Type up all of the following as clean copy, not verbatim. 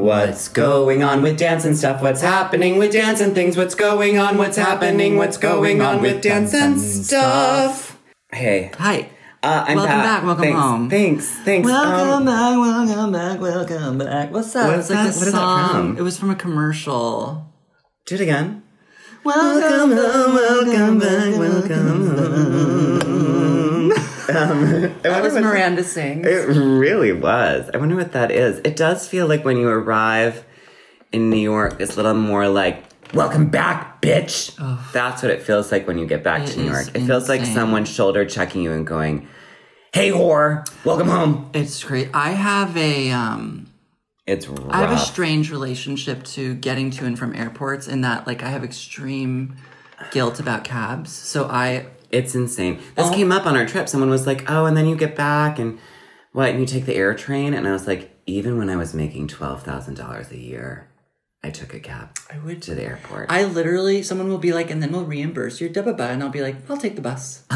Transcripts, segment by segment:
What's going on with dance and stuff? What's happening with dance and things? What's going on? What's happening? What's going on with dance and stuff? Hey. Hi. I'm welcome back. Welcome home. Thanks. Welcome back. What's up? What's that? What is that from? It was from a commercial. Do it again. Welcome home. Welcome back. Welcome home. That was Miranda Sings. It really was. I wonder what that is. It does feel like when you arrive in New York, it's a little more like, welcome back, bitch. Oh, that's what it feels like when you get back to New York. It feels like someone shoulder checking you and going, hey, whore, welcome home. It's great. I have It's rough. I have a strange relationship to getting to and from airports in that, like, I have extreme guilt about cabs. So It's insane. This came up on our trip. Someone was like, oh, and then you get back and what? And you take the air train? And I was like, even when I was making $12,000 a year, I took a cab to the airport. I literally, someone will be like, and then we'll reimburse your double bus. And I'll be like, I'll take the bus.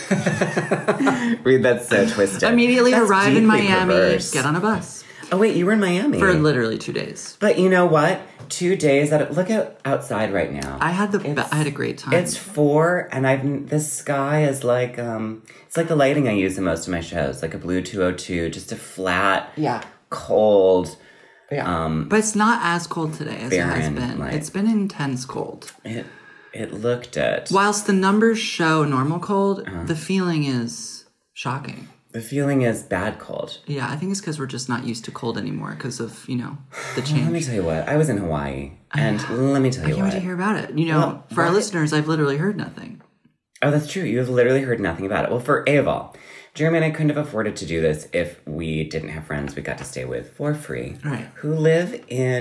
Read, that's so twisted. Immediately arrive in Miami, perverse. get on a bus. Oh, wait, you were in Miami? For literally 2 days. But you know what? 2 days. Look outside right now. I had a great time. It's 4, and this sky is like, it's like the lighting I use in most of my shows, like a blue 202, just a flat, cold. Yeah. But it's not as cold today as it has been. Light. It's been intense cold. It looked it. Whilst the numbers show normal cold, the feeling is shocking. The feeling is bad cold. Yeah, I think it's because we're just not used to cold anymore because of, the change. Well, let me tell you what. I was in Hawaii, and let me tell you what. I can't wait to hear about it. For our listeners, I've literally heard nothing. Oh, that's true. You have literally heard nothing about it. Well, for A of all, Jeremy and I couldn't have afforded to do this if we didn't have friends we got to stay with for free. Right. Who live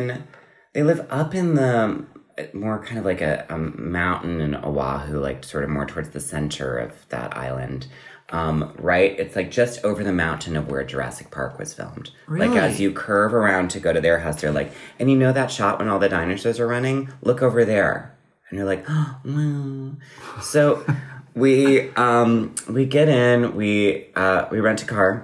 up in the more kind of like a mountain in Oahu, like sort of more towards the center of that island. Right? It's like just over the mountain of where Jurassic Park was filmed. Really? Like as you curve around to go to their house, they're like, and you know that shot when all the dinosaurs are running? Look over there. And you're like, oh, wow. So we get in, we rent a car.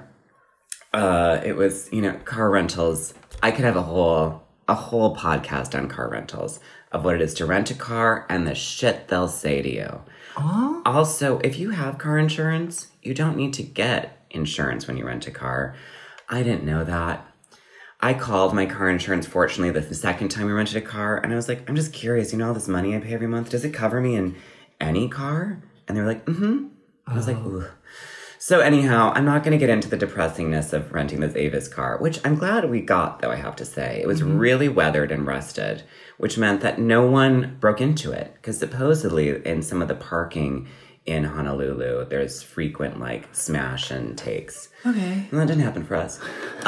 It was, car rentals. I could have a whole podcast on car rentals of what it is to rent a car and the shit they'll say to you. Oh. Also, if you have car insurance, you don't need to get insurance when you rent a car. I didn't know that. I called my car insurance, fortunately, the second time we rented a car, and I was like, I'm just curious, all this money I pay every month, does it cover me in any car? And they were like, mm-hmm. I was like, ooh. So anyhow, I'm not going to get into the depressingness of renting this Avis car, which I'm glad we got, though, I have to say. It was really weathered and rusted, which meant that no one broke into it. Because supposedly, in some of the parking in Honolulu, there's frequent, smash and takes. Okay. And that didn't happen for us.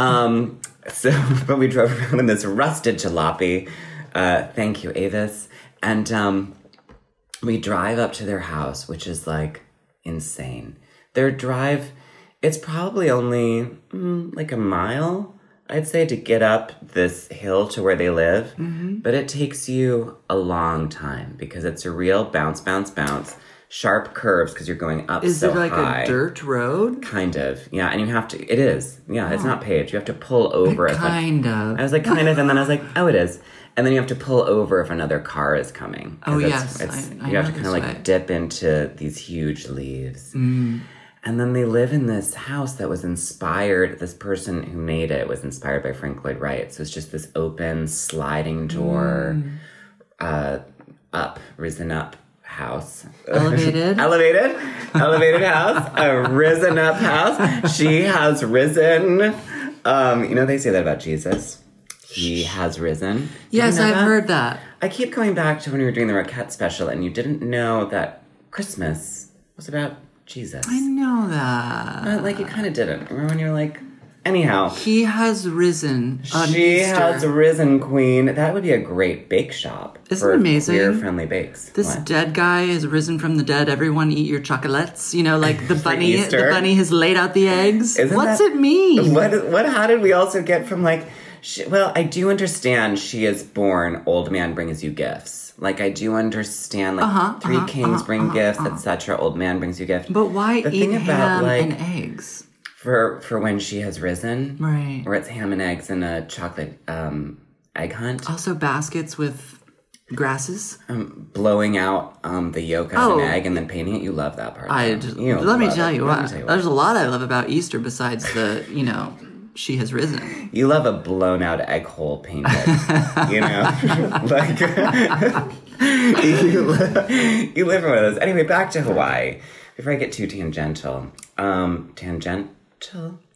But we drove around in this rusted jalopy. Thank you, Avis. And we drive up to their house, which is, insane. Their drive, it's probably only a mile, I'd say, to get up this hill to where they live. Mm-hmm. But it takes you a long time because it's a real bounce, sharp curves because you're going up so high. Is it a dirt road? Kind of, yeah. And you have to, it is. Yeah, it's not paved. You have to pull over. Kind of. I was like, kind of, and then I was like, oh, it is. And then you have to pull over if another car is coming. Oh, yes. You have to kind of dip into these huge leaves. Mm. And then they live in this house that was inspired, this person who made it was inspired by Frank Lloyd Wright. So it's just this open, sliding door, risen up house. Elevated? Elevated house. A risen up house. She has risen. They say that about Jesus. He has risen. Yes, I've heard that. I keep coming back to when we were doing the Roquette special and you didn't know that Christmas was about Jesus. I know that. But, you kind of didn't. Remember when you were like, anyhow. He has risen on She Easter. has risen, queen. That would be a great bake shop. Isn't it amazing? Queer-friendly bakes. This dead guy has risen from the dead. Everyone eat your chocolates. The bunny. Easter. The bunny has laid out the eggs. What's it mean? How did we also get from, I do understand she is born, old man brings you gifts. I do understand, three kings bring gifts, etc. Old man brings you gifts. But why eat ham and eggs? For when she has risen. Right. Or it's ham and eggs and a chocolate egg hunt. Also baskets with grasses. Blowing out the yolk out of an egg and then painting it. You love that part. Let me tell you what. There's a lot I love about Easter besides the, she has risen. You love a blown out egg hole painted. Like you live for one of those. Anyway, back to Hawaii. Before I get too tangential. Tangential?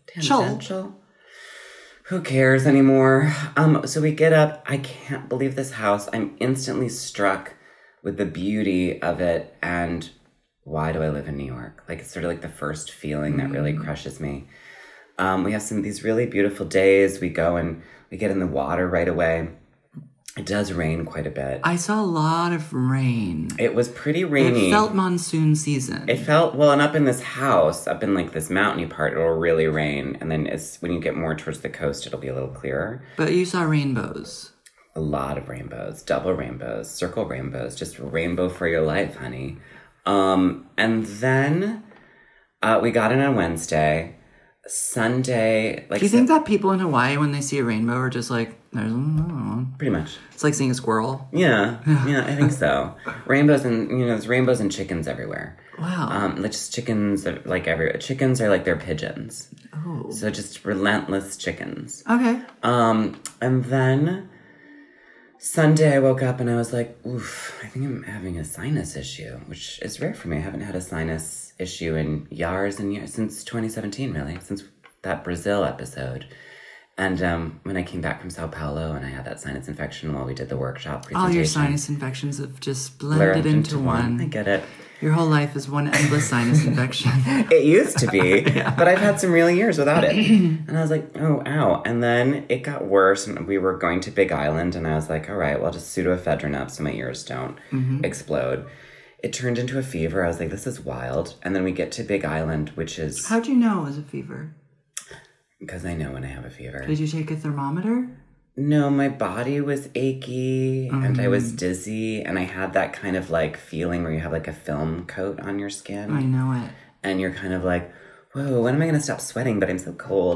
Who cares anymore? So we get up. I can't believe this house. I'm instantly struck with the beauty of it and why do I live in New York? Like, it's sort of like the first feeling that really crushes me. We have some of these really beautiful days. We go and we get in the water right away. It does rain quite a bit. I saw a lot of rain. It was pretty rainy. It felt monsoon season. It felt, well, and up in this house, up in like this mountainy part, it'll really rain. And then when you get more towards the coast, it'll be a little clearer. But you saw rainbows. A lot of rainbows, double rainbows, circle rainbows, just rainbow for your life, honey. And then we got in on Wednesday. Sunday, like... Do you think that people in Hawaii, when they see a rainbow, are just like, there's another one? Pretty much. It's like seeing a squirrel. Yeah, I think so. Rainbows and, there's rainbows and chickens everywhere. Wow. Like just chickens, like everywhere. Chickens are like their pigeons. Oh. So just relentless chickens. Okay. And then Sunday I woke up and I was like, oof, I think I'm having a sinus issue, which is rare for me. I haven't had a sinus issue in years and years, since 2017, really, since that Brazil episode. And when I came back from Sao Paulo and I had that sinus infection while we did the workshop presentation. All your sinus infections have just blended into one. I get it. Your whole life is one endless sinus infection. It used to be, but I've had some real years without it. And I was like, oh, ow. And then it got worse, and we were going to Big Island, and I was like, all right, well, I'll just pseudoephedrine up so my ears don't explode. It turned into a fever. I was like, this is wild. And then we get to Big Island, which is... How'd you know it was a fever? Because I know when I have a fever. Did you take a thermometer? No, my body was achy and I was dizzy and I had that kind of like feeling where you have like a film coat on your skin. I know it. And you're kind of like, whoa, when am I going to stop sweating? But I'm so cold.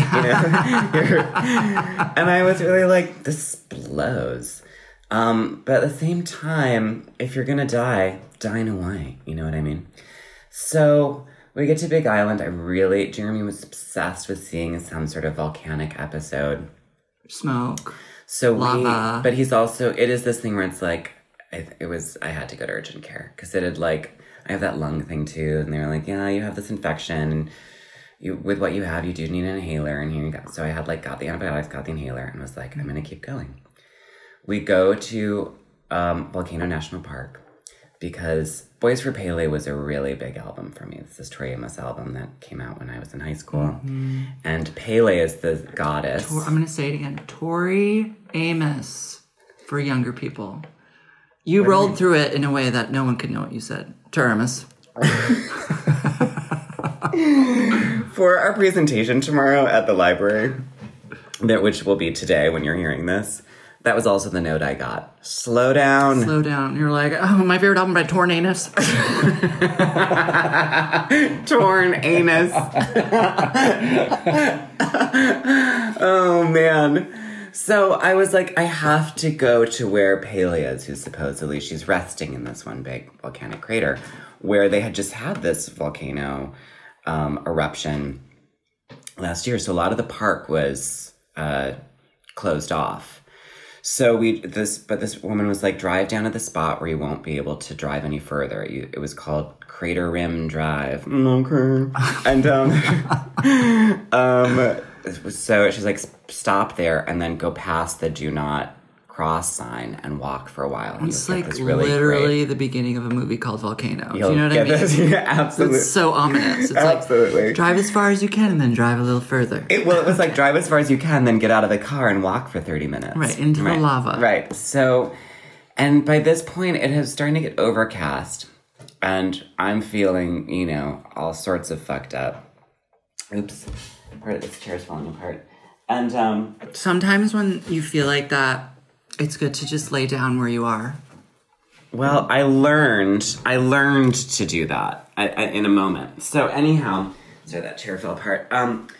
Yeah. And I was really like, this blows. But at the same time, if you're going to die in Hawaii. You know what I mean? So... we get to Big Island. Jeremy was obsessed with seeing some sort of volcanic episode. Smoke. So lava. But he's also, it is this thing where it's like, I had to go to urgent care. Because it had like, I have that lung thing too. And they were like, yeah, you have this infection. And with what you have, you do need an inhaler. And here you go. So I had like, got the antibiotics, got the inhaler. And was like, I'm going to keep going. We go to Volcano National Park. Because Boys for Pele was a really big album for me. It's this Tori Amos album that came out when I was in high school. Mm-hmm. And Pele is the goddess. I'm going to say it again. Tori Amos for younger people. You rolled through it in a way that no one could know what you said. Tori Amos. For our presentation tomorrow at the library, which will be today when you're hearing this, that was also the note I got. Slow down. Slow down. You're like, oh, my favorite album by Torn Anus. Torn Anus. Oh, man. So I was like, I have to go to where Pele is, who supposedly she's resting in this one big volcanic crater, where they had just had this volcano eruption last year. So a lot of the park was closed off. So this woman was like, drive down to the spot where you won't be able to drive any further. It was called Crater Rim Drive. Okay. And so she's like, stop there and then go past the do not cross sign and walk for a while. And it's like literally the beginning of a movie called Volcano. Do you know what I mean? Yeah, absolutely. It's so ominous. It's absolutely. Like, drive as far as you can and then drive a little further. It was like, drive as far as you can, then get out of the car and walk for 30 minutes. Right, into the lava. Right. So, and by this point, it is starting to get overcast. And I'm feeling, all sorts of fucked up. Oops. Part of this chair's falling apart. And sometimes when you feel like that, it's good to just lay down where you are. Well, I learned to do that in a moment. So anyhow, sorry, that chair fell apart.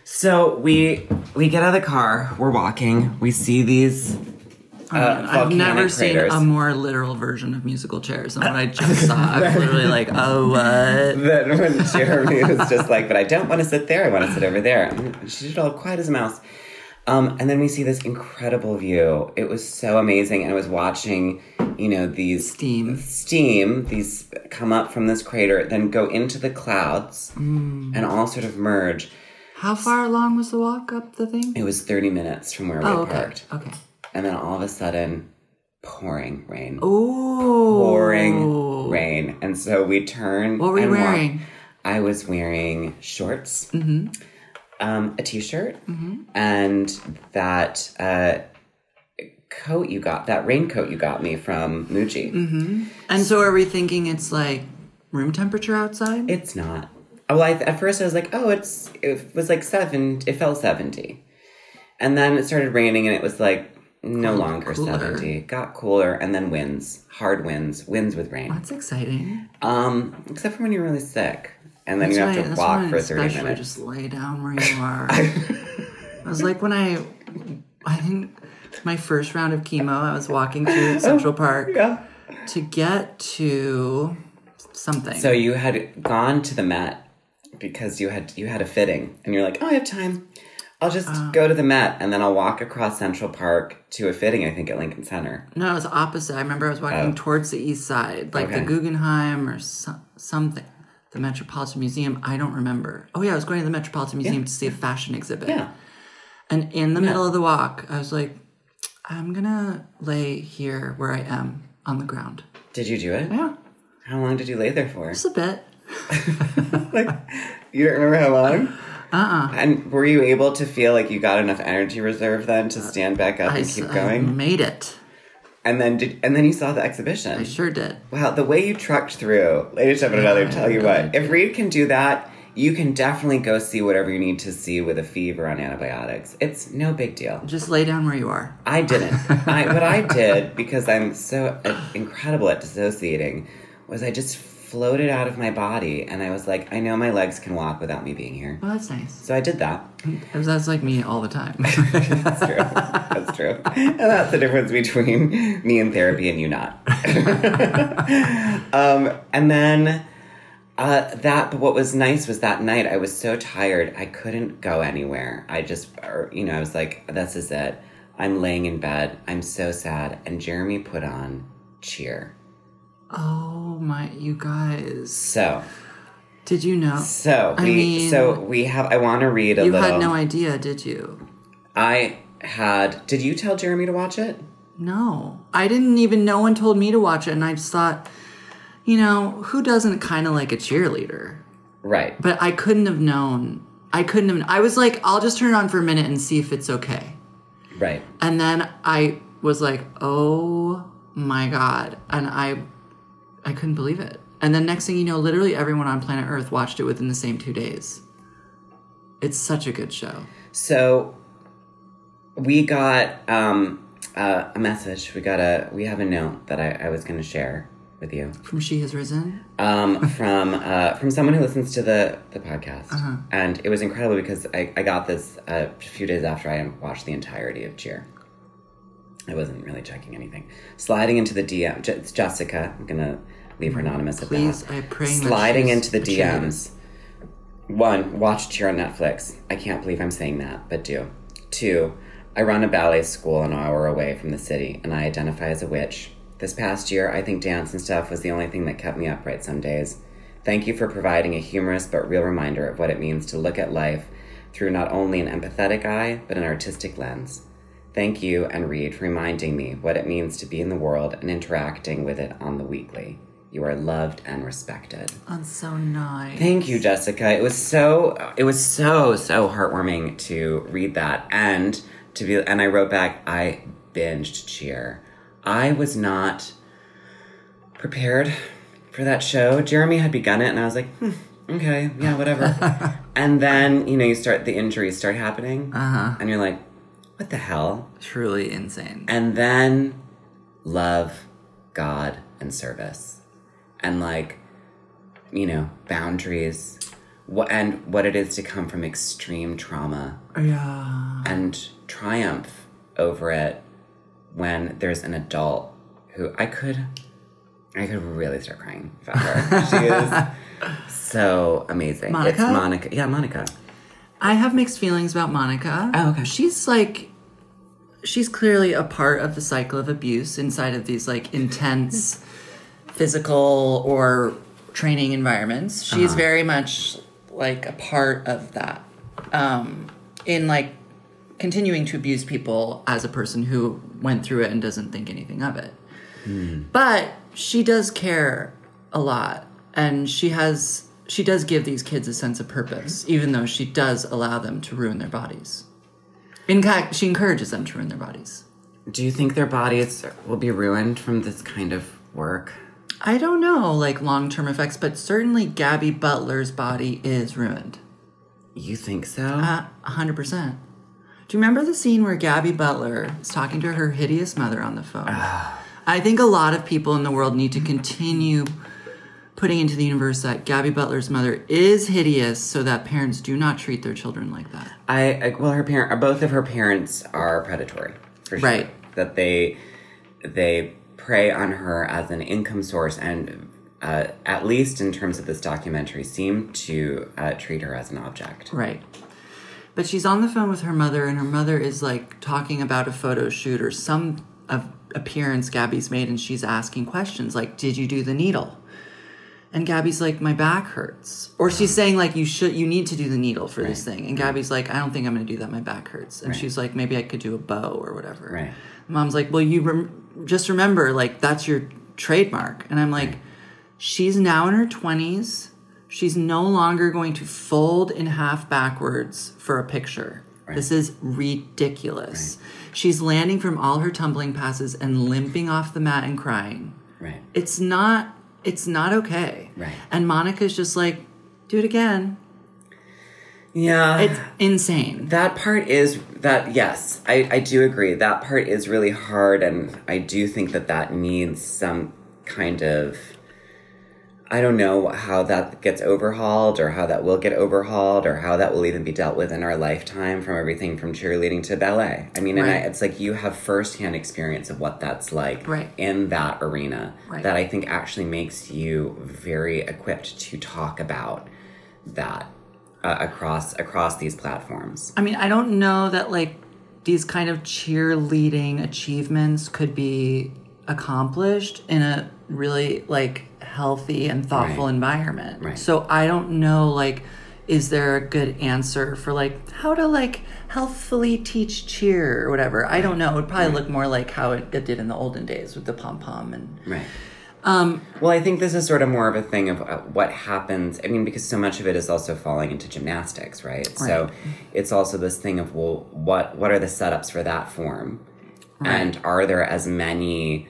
So we get out of the car. We're walking. We see these I've never craters. seen a more literal version of musical chairs than what I just saw. I was literally like, oh, what? Then when Jeremy was just like, but I don't want to sit there. I want to sit over there. She did all quiet as a mouse. And then we see this incredible view. It was so amazing. And I was watching, these steam, these come up from this crater, then go into the clouds and all sort of merge. How far along was the walk up the thing? It was 30 minutes from where we parked. Okay. And then all of a sudden, pouring rain. Ooh. Pouring rain. And so we turned. What were you wearing? I was wearing shorts, a t-shirt, and that coat you got, that raincoat you got me from Muji. Mm-hmm. And so are we thinking it's like room temperature outside? It's not. Well, at first I was like, it was like it felt 70. And then it started raining and it was like no longer cooler. 70. It got cooler, and then hard winds with rain. That's exciting. Except for when you're really sick. And then you have to walk for 30 minutes. Just lay down where you are. I was like when I think my first round of chemo, I was walking through Central Park to get to something. So you had gone to the Met because you had a fitting, and you're like, I have time. I'll just go to the Met, and then I'll walk across Central Park to a fitting, I think, at Lincoln Center. No, it was opposite. I remember I was walking towards the east side, like the Guggenheim or something. The Metropolitan Museum, I don't remember. Oh, yeah, I was going to the Metropolitan Museum to see a fashion exhibit. Yeah. And in the middle of the walk, I was like, I'm going to lay here where I am on the ground. Did you do it? Yeah. How long did you lay there for? Just a bit. You don't remember how long? And were you able to feel like you got enough energy reserve then to stand back up and keep going? I made it. And then you saw the exhibition. I sure did. Wow, the way you trucked through, ladies step another, tell you what, if Reed can do that, you can definitely go see whatever you need to see with a fever on antibiotics. It's no big deal. Just lay down where you are. I didn't. What I did, because I'm so incredible at dissociating, was I just floated out of my body, and I was like, I know my legs can walk without me being here. Well, that's nice. So I did that. That's like me all the time. That's true. That's true. And that's the difference between me in therapy and you not. And then but what was nice was that night I was so tired I couldn't go anywhere. I was like, this is it. I'm laying in bed. I'm so sad. And Jeremy put on Cheer. Oh my, you guys. So. Did you know? I want to read a little. You had no idea, did you? Did you tell Jeremy to watch it? No. I didn't even, no one told me to watch it, and I just thought, who doesn't kind of like a cheerleader? Right. But I couldn't have known. I was like, I'll just turn it on for a minute and see if it's okay. Right. And then I was like, oh my God. And I couldn't believe it. And then next thing you know, literally everyone on planet Earth watched it within the same 2 days. It's such a good show. So we got a message. We have a note that I was going to share with you. From She Has Risen? From someone who listens to the podcast. Uh-huh. And it was incredible because I got this a few days after I watched the entirety of Cheer. I wasn't really checking anything. Sliding into the DM. It's Jessica. I'm going to leave her anonymous at that. Please, I pray. Sliding into the DMs. 1, watch Cheer on Netflix. I can't believe I'm saying that, but do. 2, I run a ballet school an hour away from the city, and I identify as a witch. This past year, I think dance and stuff was the only thing that kept me upright some days. Thank you for providing a humorous but real reminder of what it means to look at life through not only an empathetic eye, but an artistic lens. Thank you, and Reed, for reminding me what it means to be in the world and interacting with it on the weekly. You are loved and respected. That's so nice. Thank you, Jessica. It was so heartwarming to read that, and I wrote back, I binged Cheer. I was not prepared for that show. Jeremy had begun it, and I was like, okay, yeah, whatever. And then, the injuries start happening, and you're like, what the hell? Truly insane. And then love, God, and service. And boundaries, what it is to come from extreme trauma. Yeah. And triumph over it when there's an adult who I could really start crying about her. She is so amazing. Monica? It's Monica. Yeah, Monica. I have mixed feelings about Monica. Oh, okay. She's clearly a part of the cycle of abuse inside of these like intense physical or training environments. She's very much like a part of that. In like continuing to abuse people as a person who went through it and doesn't think anything of it. But she does care a lot, and she does give these kids a sense of purpose, even though she does allow them to ruin their bodies. In fact, she encourages them to ruin their bodies. Do you think their bodies will be ruined from this kind of work? I don't know, like long-term effects, but certainly Gabby Butler's body is ruined. You think so? 100%. Do you remember the scene where Gabby Butler is talking to her hideous mother on the phone? I think a lot of people in the world need to continue putting into the universe that Gabby Butler's mother is hideous so that parents do not treat their children like that. Both of her parents are predatory, for sure. Right. That they prey on her as an income source and, at least in terms of this documentary, seem to treat her as an object. Right. But she's on the phone with her mother, and her mother is like talking about a photo shoot or some appearance Gabby's made, and she's asking questions like, did you do the needle? And Gabby's like, my back hurts. Or she's saying like, you need to do the needle for this thing. And Gabby's like, I don't think I'm going to do that. My back hurts. And she's like, maybe I could do a bow or whatever. Right. Mom's like, well, just remember, like, that's your trademark. And I'm like, she's now in her 20s. She's no longer going to fold in half backwards for a picture. Right. This is ridiculous. Right. She's landing from all her tumbling passes and limping off the mat and crying. Right. It's not okay. Right. And Monica's just like, do it again. Yeah. It's insane. That part is yes, I do agree. That part is really hard, and I do think that needs some kind of, I don't know how that gets overhauled or how that will get overhauled or how that will even be dealt with in our lifetime, from everything from cheerleading to ballet. I mean, it's like you have firsthand experience of what that's like in that arena that I think actually makes you very equipped to talk about that across these platforms. I mean, I don't know that like these kind of cheerleading achievements could be accomplished in a really like healthy and thoughtful environment. Right. So I don't know, like, is there a good answer for like how to like healthfully teach cheer or whatever? I don't know. It would probably look more like how it did in the olden days with the pom-pom and well, I think this is sort of more of a thing of what happens. I mean, because so much of it is also falling into gymnastics, right? So it's also this thing of, well, what are the setups for that form? Right. And are there as many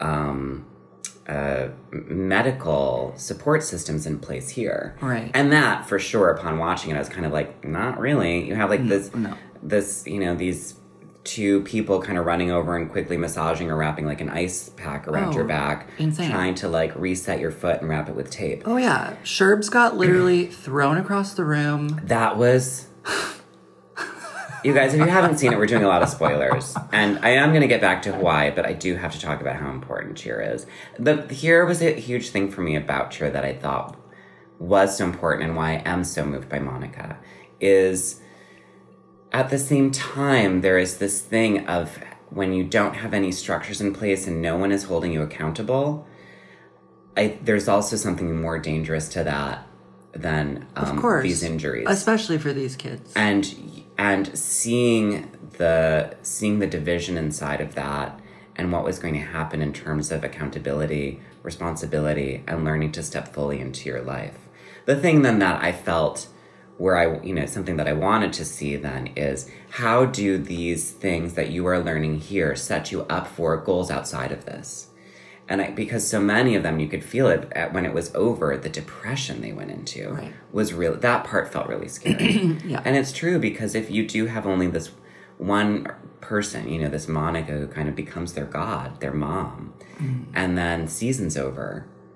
medical support systems in place here? Right. And that, for sure, upon watching it, I was kind of like, not really. You have like this, these two people kind of running over and quickly massaging or wrapping like an ice pack around your back. Insane. Trying to like reset your foot and wrap it with tape. Oh yeah. Sherbs got literally thrown across the room. That was... You guys, if you haven't seen it, we're doing a lot of spoilers. And I am going to get back to Hawaii, but I do have to talk about how important cheer is. Here was a huge thing for me about cheer that I thought was so important, and why I am so moved by Monica, is at the same time, there is this thing of when you don't have any structures in place and no one is holding you accountable, there's also something more dangerous to that than of course, these injuries. Especially for these kids. And seeing the division inside of that and what was going to happen in terms of accountability, responsibility, and learning to step fully into your life. The thing then that I felt something that I wanted to see then is, how do these things that you are learning here set you up for goals outside of this? And because so many of them, you could feel it when it was over, the depression they went into was real. That part felt really scary. Yeah. And it's true, because if you do have only this one person, this Monica who kind of becomes their god, their mom, and then season's over,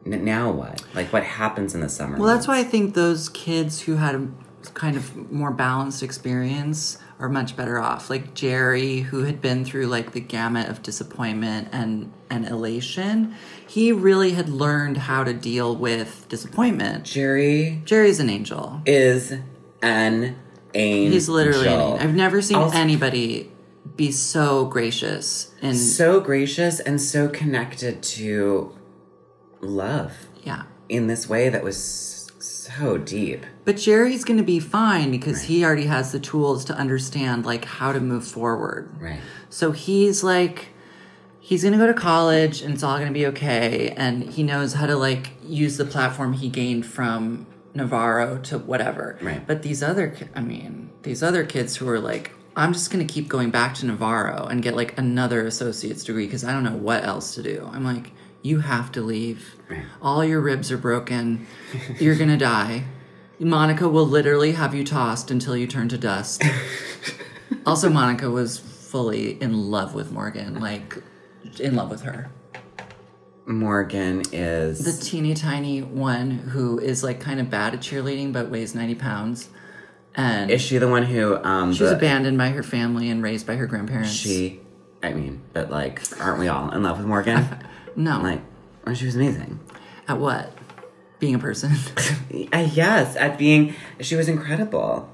now what? Like, what happens in the summer? Well, that's why I think those kids who had a kind of more balanced experience are much better off. Like Jerry, who had been through like the gamut of disappointment and elation, he really had learned how to deal with disappointment. Jerry's an angel. Is an angel. He's literally an angel. I've never seen anybody be so gracious and so connected to love. Yeah. In this way that was so deep. But Jerry's going to be fine because he already has the tools to understand like how to move forward. Right. So he's like, he's going to go to college and it's all going to be okay. And he knows how to like use the platform he gained from Navarro to whatever. Right. But these other kids who are like, I'm just going to keep going back to Navarro and get like another associate's degree because I don't know what else to do. I'm like, you have to leave. Right. All your ribs are broken. You're going to die. Monica will literally have you tossed until you turn to dust. Also, Monica was fully in love with Morgan, like in love with her. Morgan is the teeny tiny one who is like kind of bad at cheerleading but weighs 90 pounds. And is she the one who she was abandoned by her family and raised by her grandparents? But like, aren't we all in love with Morgan? No. Like, well, she was amazing. At what? Being a person? Yes, she was incredible.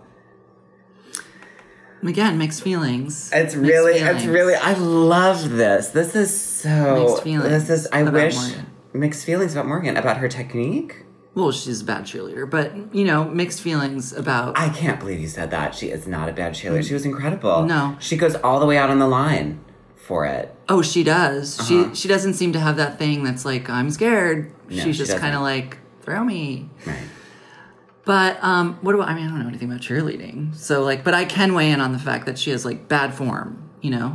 Again, mixed feelings. It's really, I love this. This is so... Mixed feelings Morgan. Mixed feelings about Morgan, about her technique. Well, she's a bad cheerleader, but, you know, mixed feelings about... I can't believe you said that. She is not a bad cheerleader. She was incredible. No. She goes all the way out on the line for it. Oh, she does. Uh-huh. She doesn't seem to have that thing that's like, I'm scared. No, she's just kind of like, throw me. Right. But I don't know anything about cheerleading. So like, but I can weigh in on the fact that she has like bad form, you know?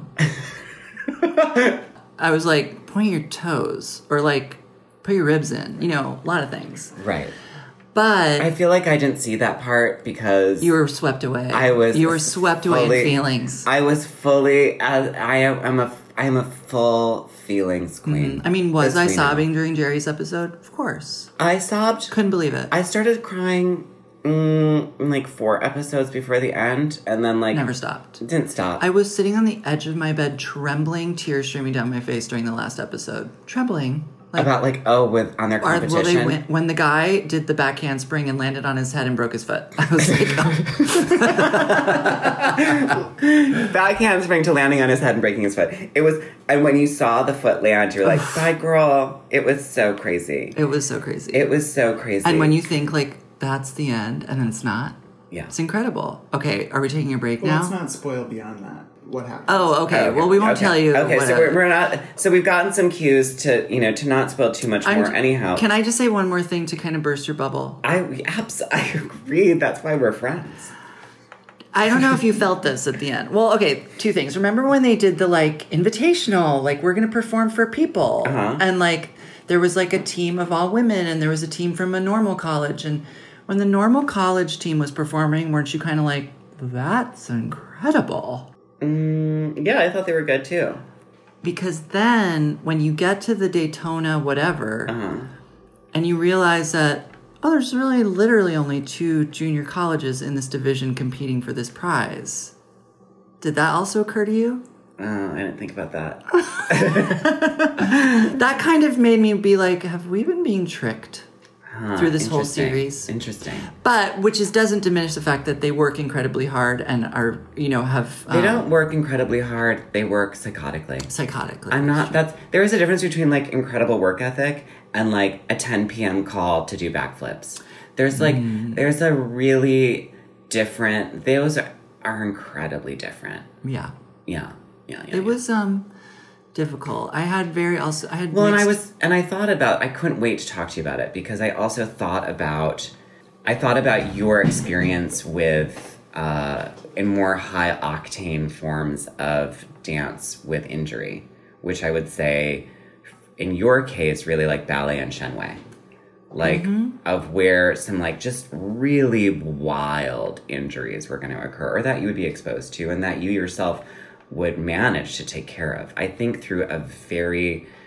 I was like, point your toes or like put your ribs in, you know, a lot of things. Right. But I feel like I didn't see that part because you were swept away. You were swept away in feelings. I was fully I am a full feelings queen. Mm-hmm. I mean, was I sobbing during Jerry's episode? Of course. I sobbed. Couldn't believe it. I started crying like 4 episodes before the end, and then like never stopped. Didn't stop. I was sitting on the edge of my bed, trembling, tears streaming down my face during the last episode. Trembling. Like, about like on their competition. When the guy did the back handspring and landed on his head and broke his foot, I was like, back handspring to landing on his head and breaking his foot. It was, and when you saw the foot land, you're like, bye, girl. It was so crazy. It was so crazy. And when you think like that's the end, and then it's not. Yeah, it's incredible. Okay, are we taking a break now? Let's not spoil beyond that. What happened? Oh, okay. Well, we won't tell you. Okay, so we're not. So we've gotten some cues to not spoil too much more. Anyhow, can I just say one more thing to kind of burst your bubble? I agree. That's why we're friends. I don't know if you felt this at the end. Well, okay, 2 things. Remember when they did the like invitational, like we're going to perform for people, and like there was like a team of all women, and there was a team from a normal college, and when the normal college team was performing, weren't you kind of like, that's incredible? Yeah, I thought they were good too. Because then, when you get to the Daytona whatever, and you realize that, there's really literally only 2 junior colleges in this division competing for this prize. Did that also occur to you? I didn't think about that. That kind of made me be like, have we been being tricked? Through this whole series. Interesting. But, doesn't diminish the fact that they work incredibly hard and are, have... They don't work incredibly hard. They work psychotically. There is a difference between, like, incredible work ethic and, like, a 10 p.m. call to do backflips. There's, like, there's a really different... Those are incredibly different. Yeah. Yeah. It was, difficult. I couldn't wait to talk to you about it because I also thought about your experience with in more high octane forms of dance with injury, which I would say in your case really like ballet and shenwei, like of where some like just really wild injuries were going to occur or that you would be exposed to and that you yourself would manage to take care of. I think through a very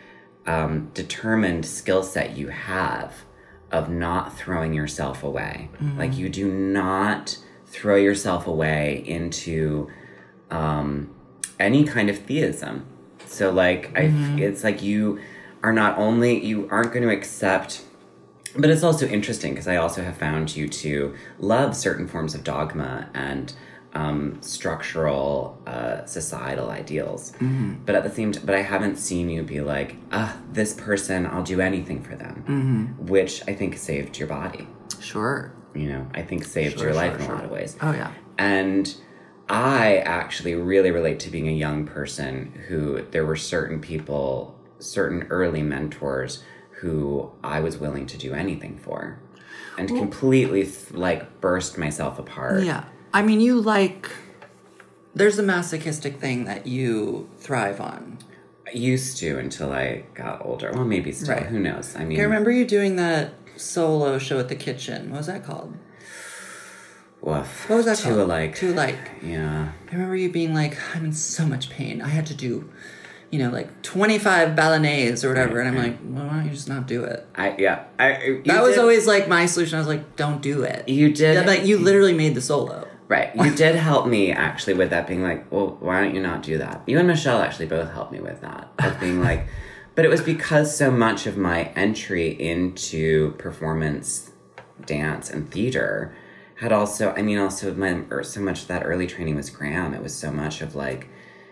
determined skill set you have of not throwing yourself away. Mm-hmm. Like, you do not throw yourself away into any kind of theism. So, like, it's like you are not only, you aren't going to accept, but it's also interesting because I also have found you to love certain forms of dogma and structural societal ideals. Mm-hmm. But at the same time, but I haven't seen you be like, this person, I'll do anything for them, which I think saved your body. Sure. You know, I think saved your life in a lot of ways. Oh, yeah. And I actually really relate to being a young person who there were certain people, certain early mentors who I was willing to do anything for and completely burst myself apart. Yeah. I mean, there's a masochistic thing that you thrive on. I used to until I got older. Well, maybe still. Right. Who knows? I mean, I remember you doing that solo show at the kitchen. What was that called? Woof. What was that called? Too Alike. Yeah. I remember you being like, I'm in so much pain. I had to do, 25 bolognese or whatever. Right, and I'm like, well, why don't you just not do it? That was always like my solution. I was like, don't do it. You did. Like, you literally made the solo. Right. You did help me, actually, with that, being like, well, why don't you not do that? You and Michelle actually both helped me with that. Of being like, but it was because so much of my entry into performance, dance, and theater had also, so much of that early training was Graham. It was so much of like,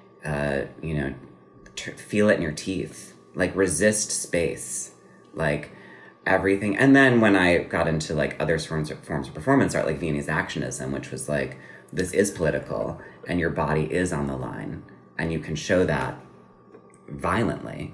feel it in your teeth, like resist space, like everything. And then when I got into like other forms of performance art, like Viennese Actionism, which was like, this is political and your body is on the line and you can show that violently.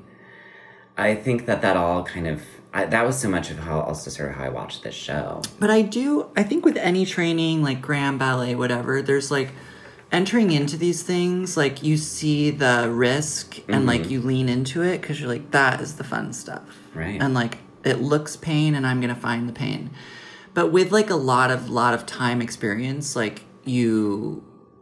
I think that all kind of, that was so much of how I watched this show. But I think with any training, like Graham, ballet, whatever, there's like entering into these things, like you see the risk and like you lean into it because you're like, that is the fun stuff. Right. And like, it looks pain and I'm going to find the pain. But with like a lot of time experience, like you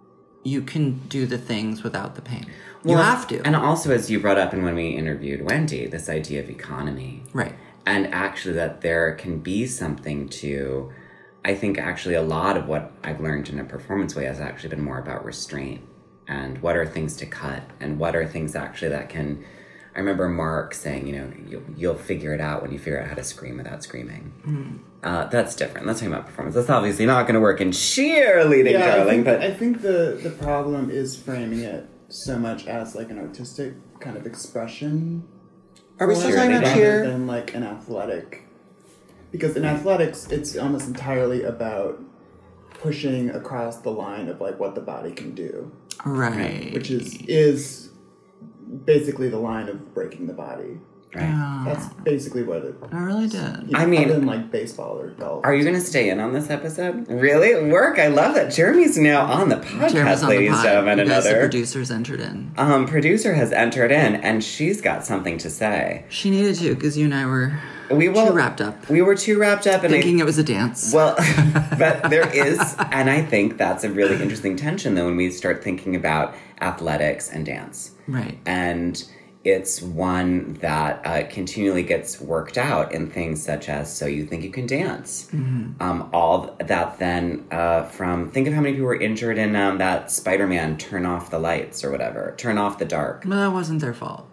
can do the things without the pain. You have to. And also, as you brought up and when we interviewed Wendy, this idea of economy. Right. And actually that there can be something to, I think actually a lot of what I've learned in a performance way has actually been more about restraint and what are things to cut and what are things actually that can, I remember Mark saying, you'll figure it out when you figure out how to scream without screaming. That's different. That's talking about performance. That's obviously not going to work in cheerleading, darling. I think the problem is framing it so much as like an artistic kind of expression. Are we still talking about cheer? Rather than like an athletic. Because in athletics, it's almost entirely about pushing across the line of like what the body can do. Right. Which is basically the line of breaking the body. Right. That's basically what it... I really did. Other than like baseball or golf. Are you going to stay in on this episode? Really? Work? I love that. Jeremy's now on the podcast, ladies and gentlemen. The producer's entered in. Producer has entered in, and she's got something to say. She needed to, because you and I were too wrapped up. We were too wrapped up. Thinking it was a dance. Well, but there is, and I think that's a really interesting tension, though, when we start thinking about athletics and dance. Right. And it's one that continually gets worked out in things such as So You Think You Can Dance. Mm-hmm. All that then think of how many people were injured in that Spider-Man Turn Off the Lights or whatever. Turn Off the Dark. Well, that wasn't their fault.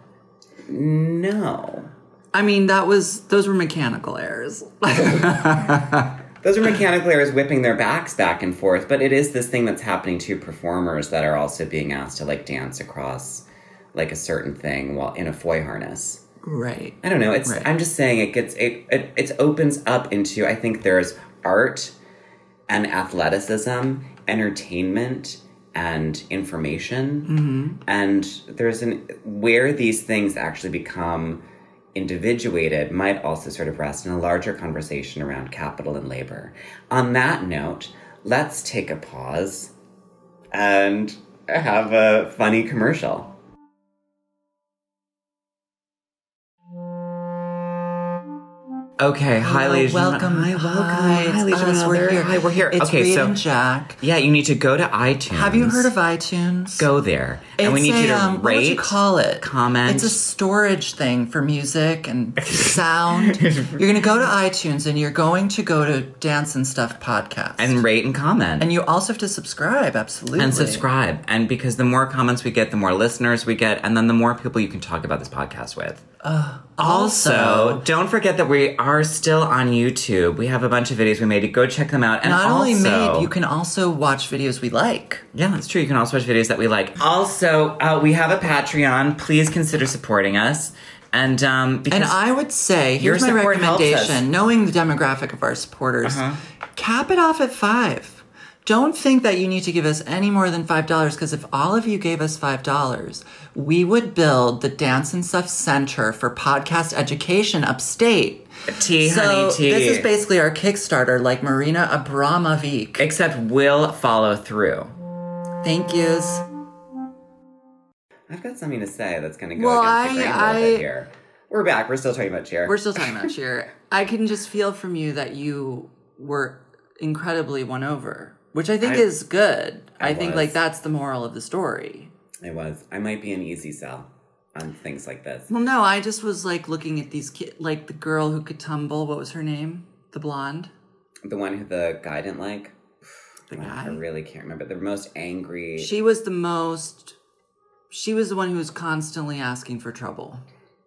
No. I mean, those were mechanical errors. Those are mechanical errors whipping their backs back and forth, but it is this thing that's happening to performers that are also being asked to like dance across like a certain thing while in a Foy harness. Right. I don't know. Right. I'm just saying it opens up into, I think there's art and athleticism, entertainment and information. And there's where these things actually become individuated might also sort of rest in a larger conversation around capital and labor. On that note, let's take a pause and have a funny commercial. Okay, hi, ladies. Welcome. Hi, ladies. We're here. Hi, we're here. It's okay, Reed so and Jack. Yeah, you need to go to iTunes. Have you heard of iTunes? Go there, and we need you to rate. What would you call it? Comment. It's a storage thing for music and sound. You're going to go to iTunes and you're going to go to Dance and Stuff podcast And rate and comment. And you also have to subscribe. Absolutely. And subscribe, and because the more comments we get, the more listeners we get, and then the more people you can talk about this podcast with. Also, don't forget that we are still on YouTube. We have a bunch of videos we made. Go check them out. And not also, only made, you can also watch videos we like. Yeah, that's true. You can also watch videos that we like. Also, we have a Patreon. Please consider supporting us. And because and I would say, here's my recommendation, knowing the demographic of our supporters, cap it off at $5. Don't think that you need to give us any more than $5, because if all of you gave us $5, we would build the Dance and Stuff Center for Podcast Education upstate. Honey, tea. This is basically our Kickstarter, like Marina Abramovic. Except we'll follow through. Thank yous. I've got something to say that's going to go against the grain a little bit here. We're back. We're still talking about cheer. We're still talking about cheer. I can just feel from you that you were incredibly won over. Which I think is good. I think, like, that's the moral of the story. It was. I might be an easy sell on things like this. Well, no, I just was, like, looking at these kids, like the girl who could tumble. What was her name? The blonde? The one who the guy didn't like? The guy? I really can't remember. The most angry. She was the one who was constantly asking for trouble.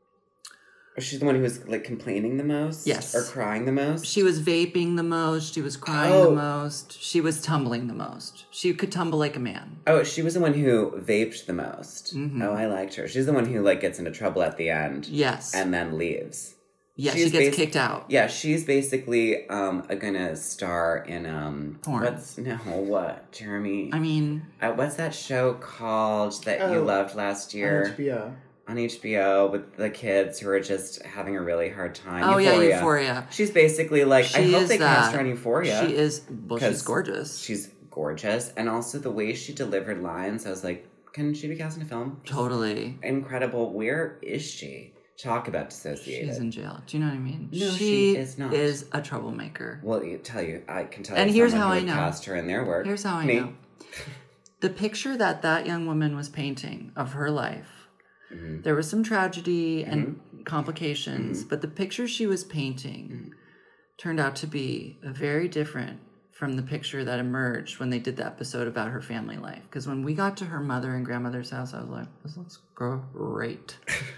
She's the one who was, like, complaining the most? Yes. Or crying the most? She was vaping the most. She was crying the most. She was tumbling the most. She could tumble like a man. Oh, she was the one who vaped the most. Mm-hmm. Oh, I liked her. She's the one who, like, gets into trouble at the end. Yes. And then leaves. Yeah, she gets kicked out. Yeah, she's basically gonna star in... porn. What? Jeremy? I mean... what's that show called that you loved last year? On HBO with the kids who are just having a really hard time. Oh, Euphoria. Yeah, Euphoria. She's basically like, I hope they cast her on Euphoria. She is, well, she's gorgeous. She's gorgeous. And also the way she delivered lines, I was like, can she be cast in a film? Totally. Incredible. Where is she? Talk about dissociated. She's in jail. Do you know what I mean? No, she is not. Is a troublemaker. Well, I can tell you. And here's how I know. Cast her in their work. Here's how I know. The picture that young woman was painting of her life, there was some tragedy and complications, but the picture she was painting turned out to be very different from the picture that emerged when they did the episode about her family life. Because when we got to her mother and grandmother's house, I was like, this looks great.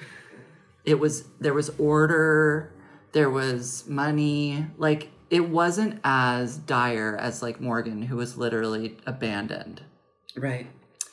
There was order, there was money. Like, it wasn't as dire as, like, Morgan, who was literally abandoned. Right.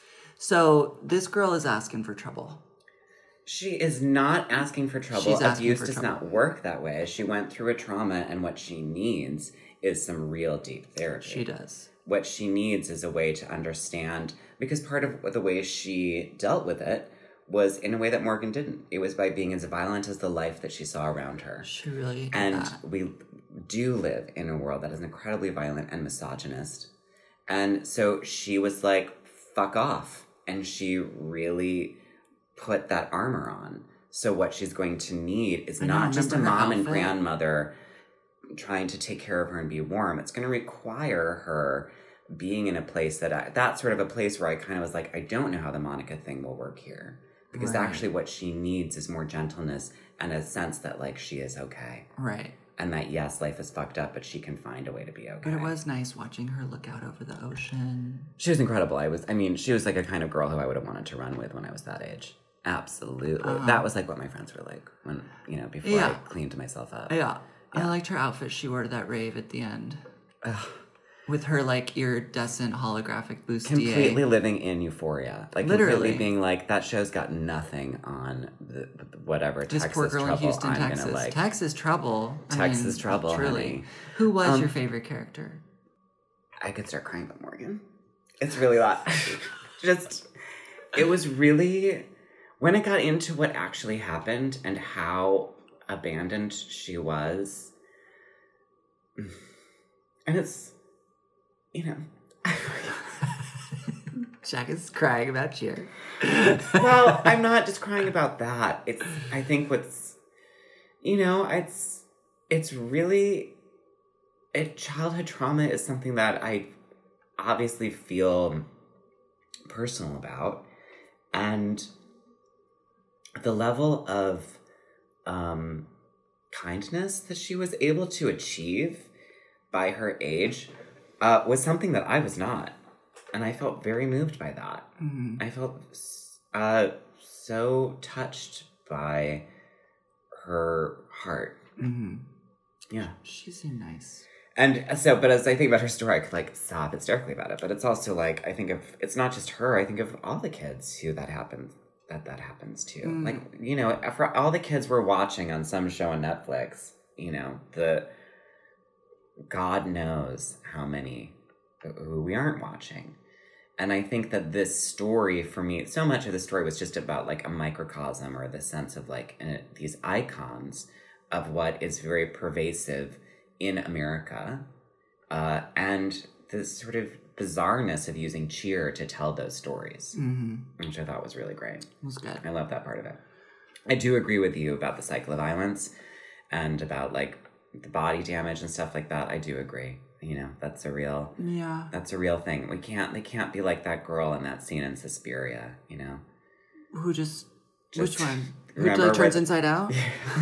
So this girl is asking for trouble. She is not asking for trouble. Abuse does not work that way. She went through a trauma, and what she needs is some real deep therapy. She does. What she needs is a way to understand, because part of the way she dealt with it was in a way that Morgan didn't. It was by being as violent as the life that she saw around her. She really did And that. we do live in a world that is incredibly violent and misogynist. And so she was like, fuck off. And she really put that armor on. So what she's going to need is not just a mom and grandmother trying to take care of her and be warm. It's going to require her being in a place that's sort of a place where I kind of was like, I don't know how the Monica thing will work here. Because actually what she needs is more gentleness and a sense that, like, she is okay. Right. And that, yes, life is fucked up, but she can find a way to be okay. But it was nice watching her look out over the ocean. She was incredible. She was like a kind of girl who I would have wanted to run with when I was that age. Absolutely. That was like what my friends were like when, before I cleaned myself up. Yeah. I liked her outfit she wore to that rave at the end. Ugh. With her, like, iridescent holographic bustier. Completely living in Euphoria. Like, literally. Completely being like, that show's got nothing on whatever this Texas poor girl trouble in Houston, I'm Texas. gonna like. Texas trouble. Texas trouble, truly. Honey. Who was your favorite character? I could start crying about Morgan. It's really that. It was really... When it got into what actually happened and how abandoned she was... And it's... Jack is crying about cheer. Well, I'm not just crying about that. I think what's, it's it's really... childhood trauma is something that I obviously feel personal about. And the level of kindness that she was able to achieve by her age was something that I was not. And I felt very moved by that. Mm-hmm. I felt so touched by her heart. Mm-hmm. Yeah. She seemed nice. And so, but as I think about her story, I could like sob hysterically about it. But it's also like, I think of, it's not just her, I think of all the kids who that happens to. Mm. Like, you know, for all the kids we're watching on some show on Netflix, you know, God knows how many who we aren't watching. And I think that this story, for me, so much of the story was just about like a microcosm or the sense of like these icons of what is very pervasive in America, and the sort of bizarreness of using cheer to tell those stories, which I thought was really great. It was good. I love that part of it. I do agree with you about the cycle of violence and about like the body damage and stuff like that. I do agree. You know, that's a real thing. They can't be like that girl in that scene in Suspiria, you know? Who which one? Who like turns inside out?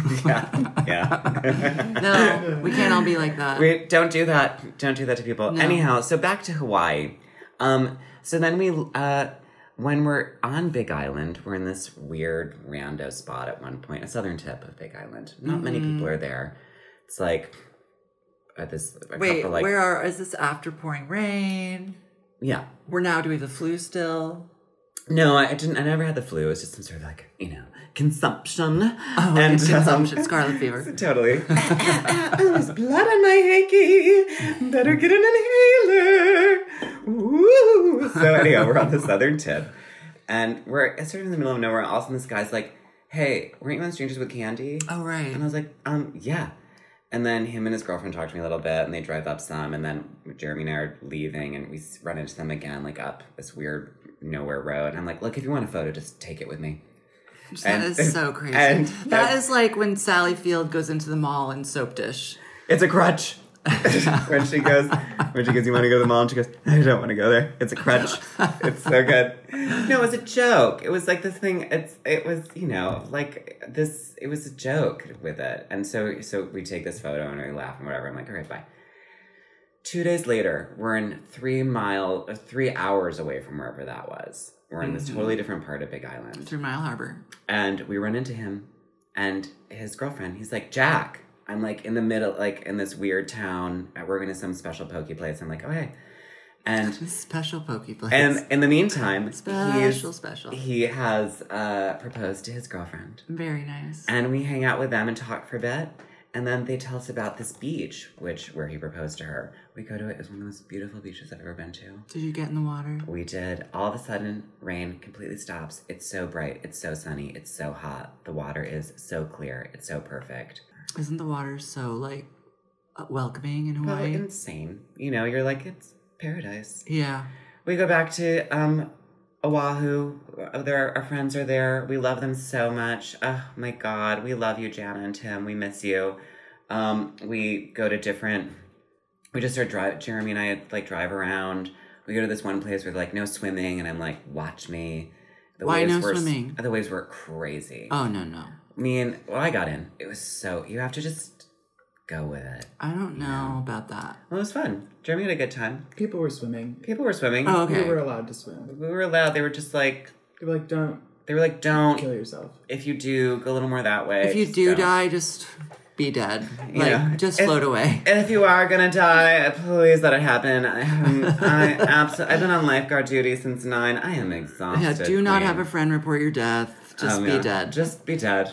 Yeah. No, we can't all be like that. Don't do that. Don't do that to people. No. Anyhow, so back to Hawaii. So then when we're on Big Island, we're in this weird rando spot at one point, a southern tip of Big Island. Not many people are there. It's like is this after pouring rain? Yeah. Do we have the flu still? No, I didn't. I never had the flu. It was just some sort of like, you know, consumption. Oh, and consumption, scarlet fever. Totally. There's blood on my hanky. Better get an inhaler. Woo! So anyhow, we're on the southern tip, and we're sort of in the middle of nowhere. And all of a sudden, this guy's like, "Hey, weren't you on Strangers with Candy?" Oh, right. And I was like, yeah. And then him and his girlfriend talk to me a little bit, and they drive up some, and then Jeremy and I are leaving, and we run into them again, like up this weird nowhere road. And I'm like, look, if you want a photo, just take it with me. That is so crazy. That is like when Sally Field goes into the mall in Soap Dish. It's a crutch. when she goes, you want to go to the mall? And she goes, I don't want to go there. It's a crutch. It's so good. No, it was a joke. It was like this thing. It was, you know, like this. It was a joke with it. And so we take this photo and we laugh and whatever. I'm like, all right, bye. 2 days later, we're in 3 hours away from wherever that was. We're in this totally different part of Big Island. 3 Mile Harbor. And we run into him and his girlfriend. He's like, Jack. I'm like in the middle, like in this weird town. We're going to some special pokey place. I'm like, oh, hey. And special pokey place. And in the meantime, he has proposed to his girlfriend. Very nice. And we hang out with them and talk for a bit. And then they tell us about this beach, where he proposed to her. We go to it. It's one of the most beautiful beaches I've ever been to. Did you get in the water? We did. All of a sudden, rain completely stops. It's so bright. It's so sunny. It's so hot. The water is so clear. It's so perfect. Isn't the water so, like, welcoming in Hawaii? Well, insane. You know, you're like, it's paradise. Yeah. We go back to Oahu. Our friends are there. We love them so much. Oh, my God. We love you, Jana and Tim. We miss you. We go to we just start Jeremy and I, like, drive around. We go to this one place where, like, no swimming. And I'm like, watch me. Why no swimming? The waves were crazy. Oh, no. I got in. It was so... You have to just go with it. I don't know about that. Well, it was fun. Jeremy had a good time. People were swimming. Oh, okay. We were allowed to swim. We were allowed. They were just like... They were like, don't kill yourself. If you do, go a little more that way. If you do die, just be dead. Just float away. And if you are gonna die, please let it happen. I've been on lifeguard duty since 9. I am exhausted. Yeah, do not have a friend report your death. Just be dead. Just be dead.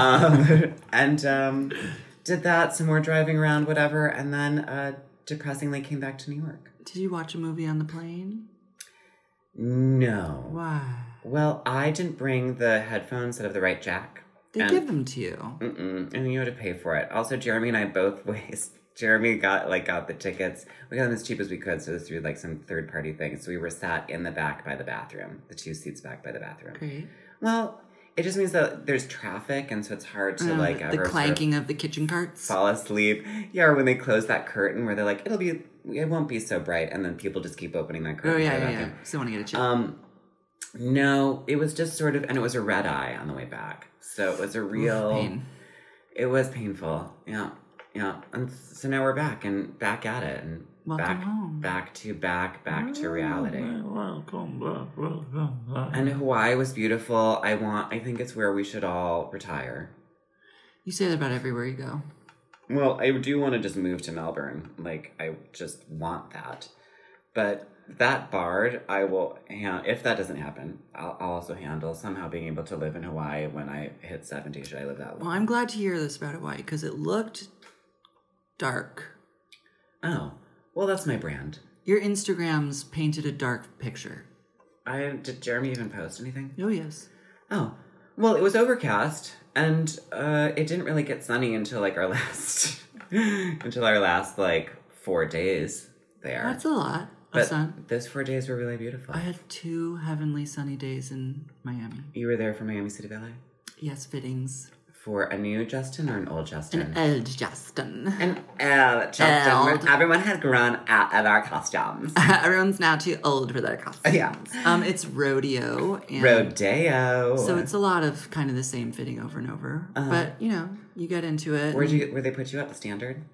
And did that, some more driving around, whatever, and then depressingly came back to New York. Did you watch a movie on the plane? No. Why? Well, I didn't bring the headphones that have the right jack. They give them to you. And you had to pay for it. Also, Jeremy and I both Jeremy got the tickets. We got them as cheap as we could, so it was through like some third-party thing. So we were sat in the back by the bathroom, the 2 seats back by the bathroom. Great. Well, It just means that there's traffic, and so it's hard to like the clanking of the kitchen carts. Fall asleep. Yeah, or when they close that curtain where they're like, it won't be so bright, and then people just keep opening that curtain. Oh yeah. So want to get a chip. No, it was just sort of, and it was a red eye on the way back. So it was a real pain. It was painful. Yeah. And so now we're back at it, and welcome home. back to reality. Welcome back. And Hawaii was beautiful. I think it's where we should all retire. You say that about everywhere you go. Well, I do want to just move to Melbourne. Like, I just want that. But that barred, I will, if that doesn't happen, I'll also handle somehow being able to live in Hawaii when I hit 70. Should I live that long? Well, I'm glad to hear this about Hawaii, because it looked dark. Oh, well, that's my brand. Your Instagram's painted a dark picture. Did Jeremy even post anything? Oh, yes. Oh, well, it was overcast, and it didn't really get sunny until like our last 4 days there. That's a lot of sun. Those 4 days were really beautiful. I had 2 heavenly sunny days in Miami. You were there for Miami City Ballet? Yes, fittings. For a new Justin or an old Justin? An old Justin. An old Justin. Everyone had grown out of our costumes. Everyone's now too old for their costumes. Yeah. It's rodeo. Rodeo. So it's a lot of kind of the same fitting over and over. But, you get into it. Where they put you at the Standard?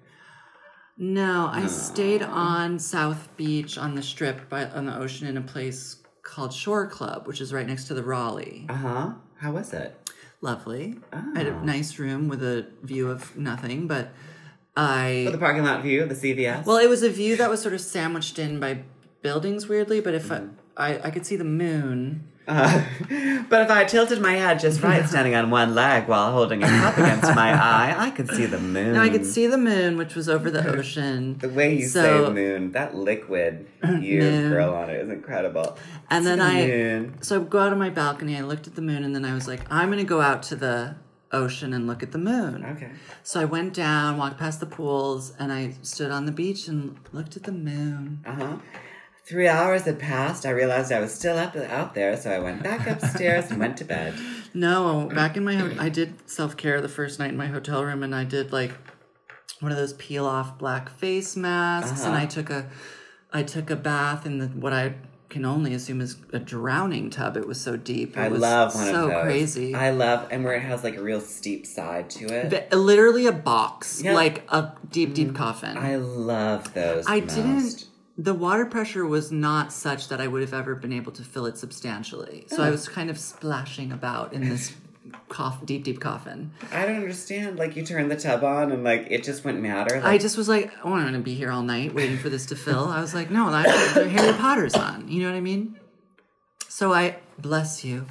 No, I stayed on South Beach on the Strip on the ocean in a place called Shore Club, which is right next to the Raleigh. Uh-huh. How was it? Lovely. Oh. I had a nice room with a view of nothing, but the parking lot view, the CVS? Well, it was a view that was sort of sandwiched in by buildings, weirdly, but if I could see the moon. But if I tilted my head just right, standing on one leg while holding a cup against my eye, I could see the moon. No, I could see the moon, which was over the ocean. The way you say moon, that liquid you girl on it is incredible. And then so I go out on my balcony, I looked at the moon, and then I was like, I'm going to go out to the ocean and look at the moon. Okay. So I went down, walked past the pools, and I stood on the beach and looked at the moon. 3 hours had passed. I realized I was still out there, so I went back upstairs and went to bed. No, back in I did self-care the first night in my hotel room, and I did like one of those peel-off black face masks, and I took a bath in what I can only assume is a drowning tub. It was so deep. I love one of those. So crazy. And where it has like a real steep side to it. Literally a box, like a deep coffin. I love those. The water pressure was not such that I would have ever been able to fill it substantially. So I was kind of splashing about in this deep coffin. I don't understand. Like, you turned the tub on and, like, it just wouldn't matter. Like, I just was like, oh, I'm going to be here all night waiting for this to fill. I was like, no, Harry Potter's on. You know what I mean? So bless you.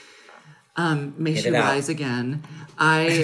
May she rise again. I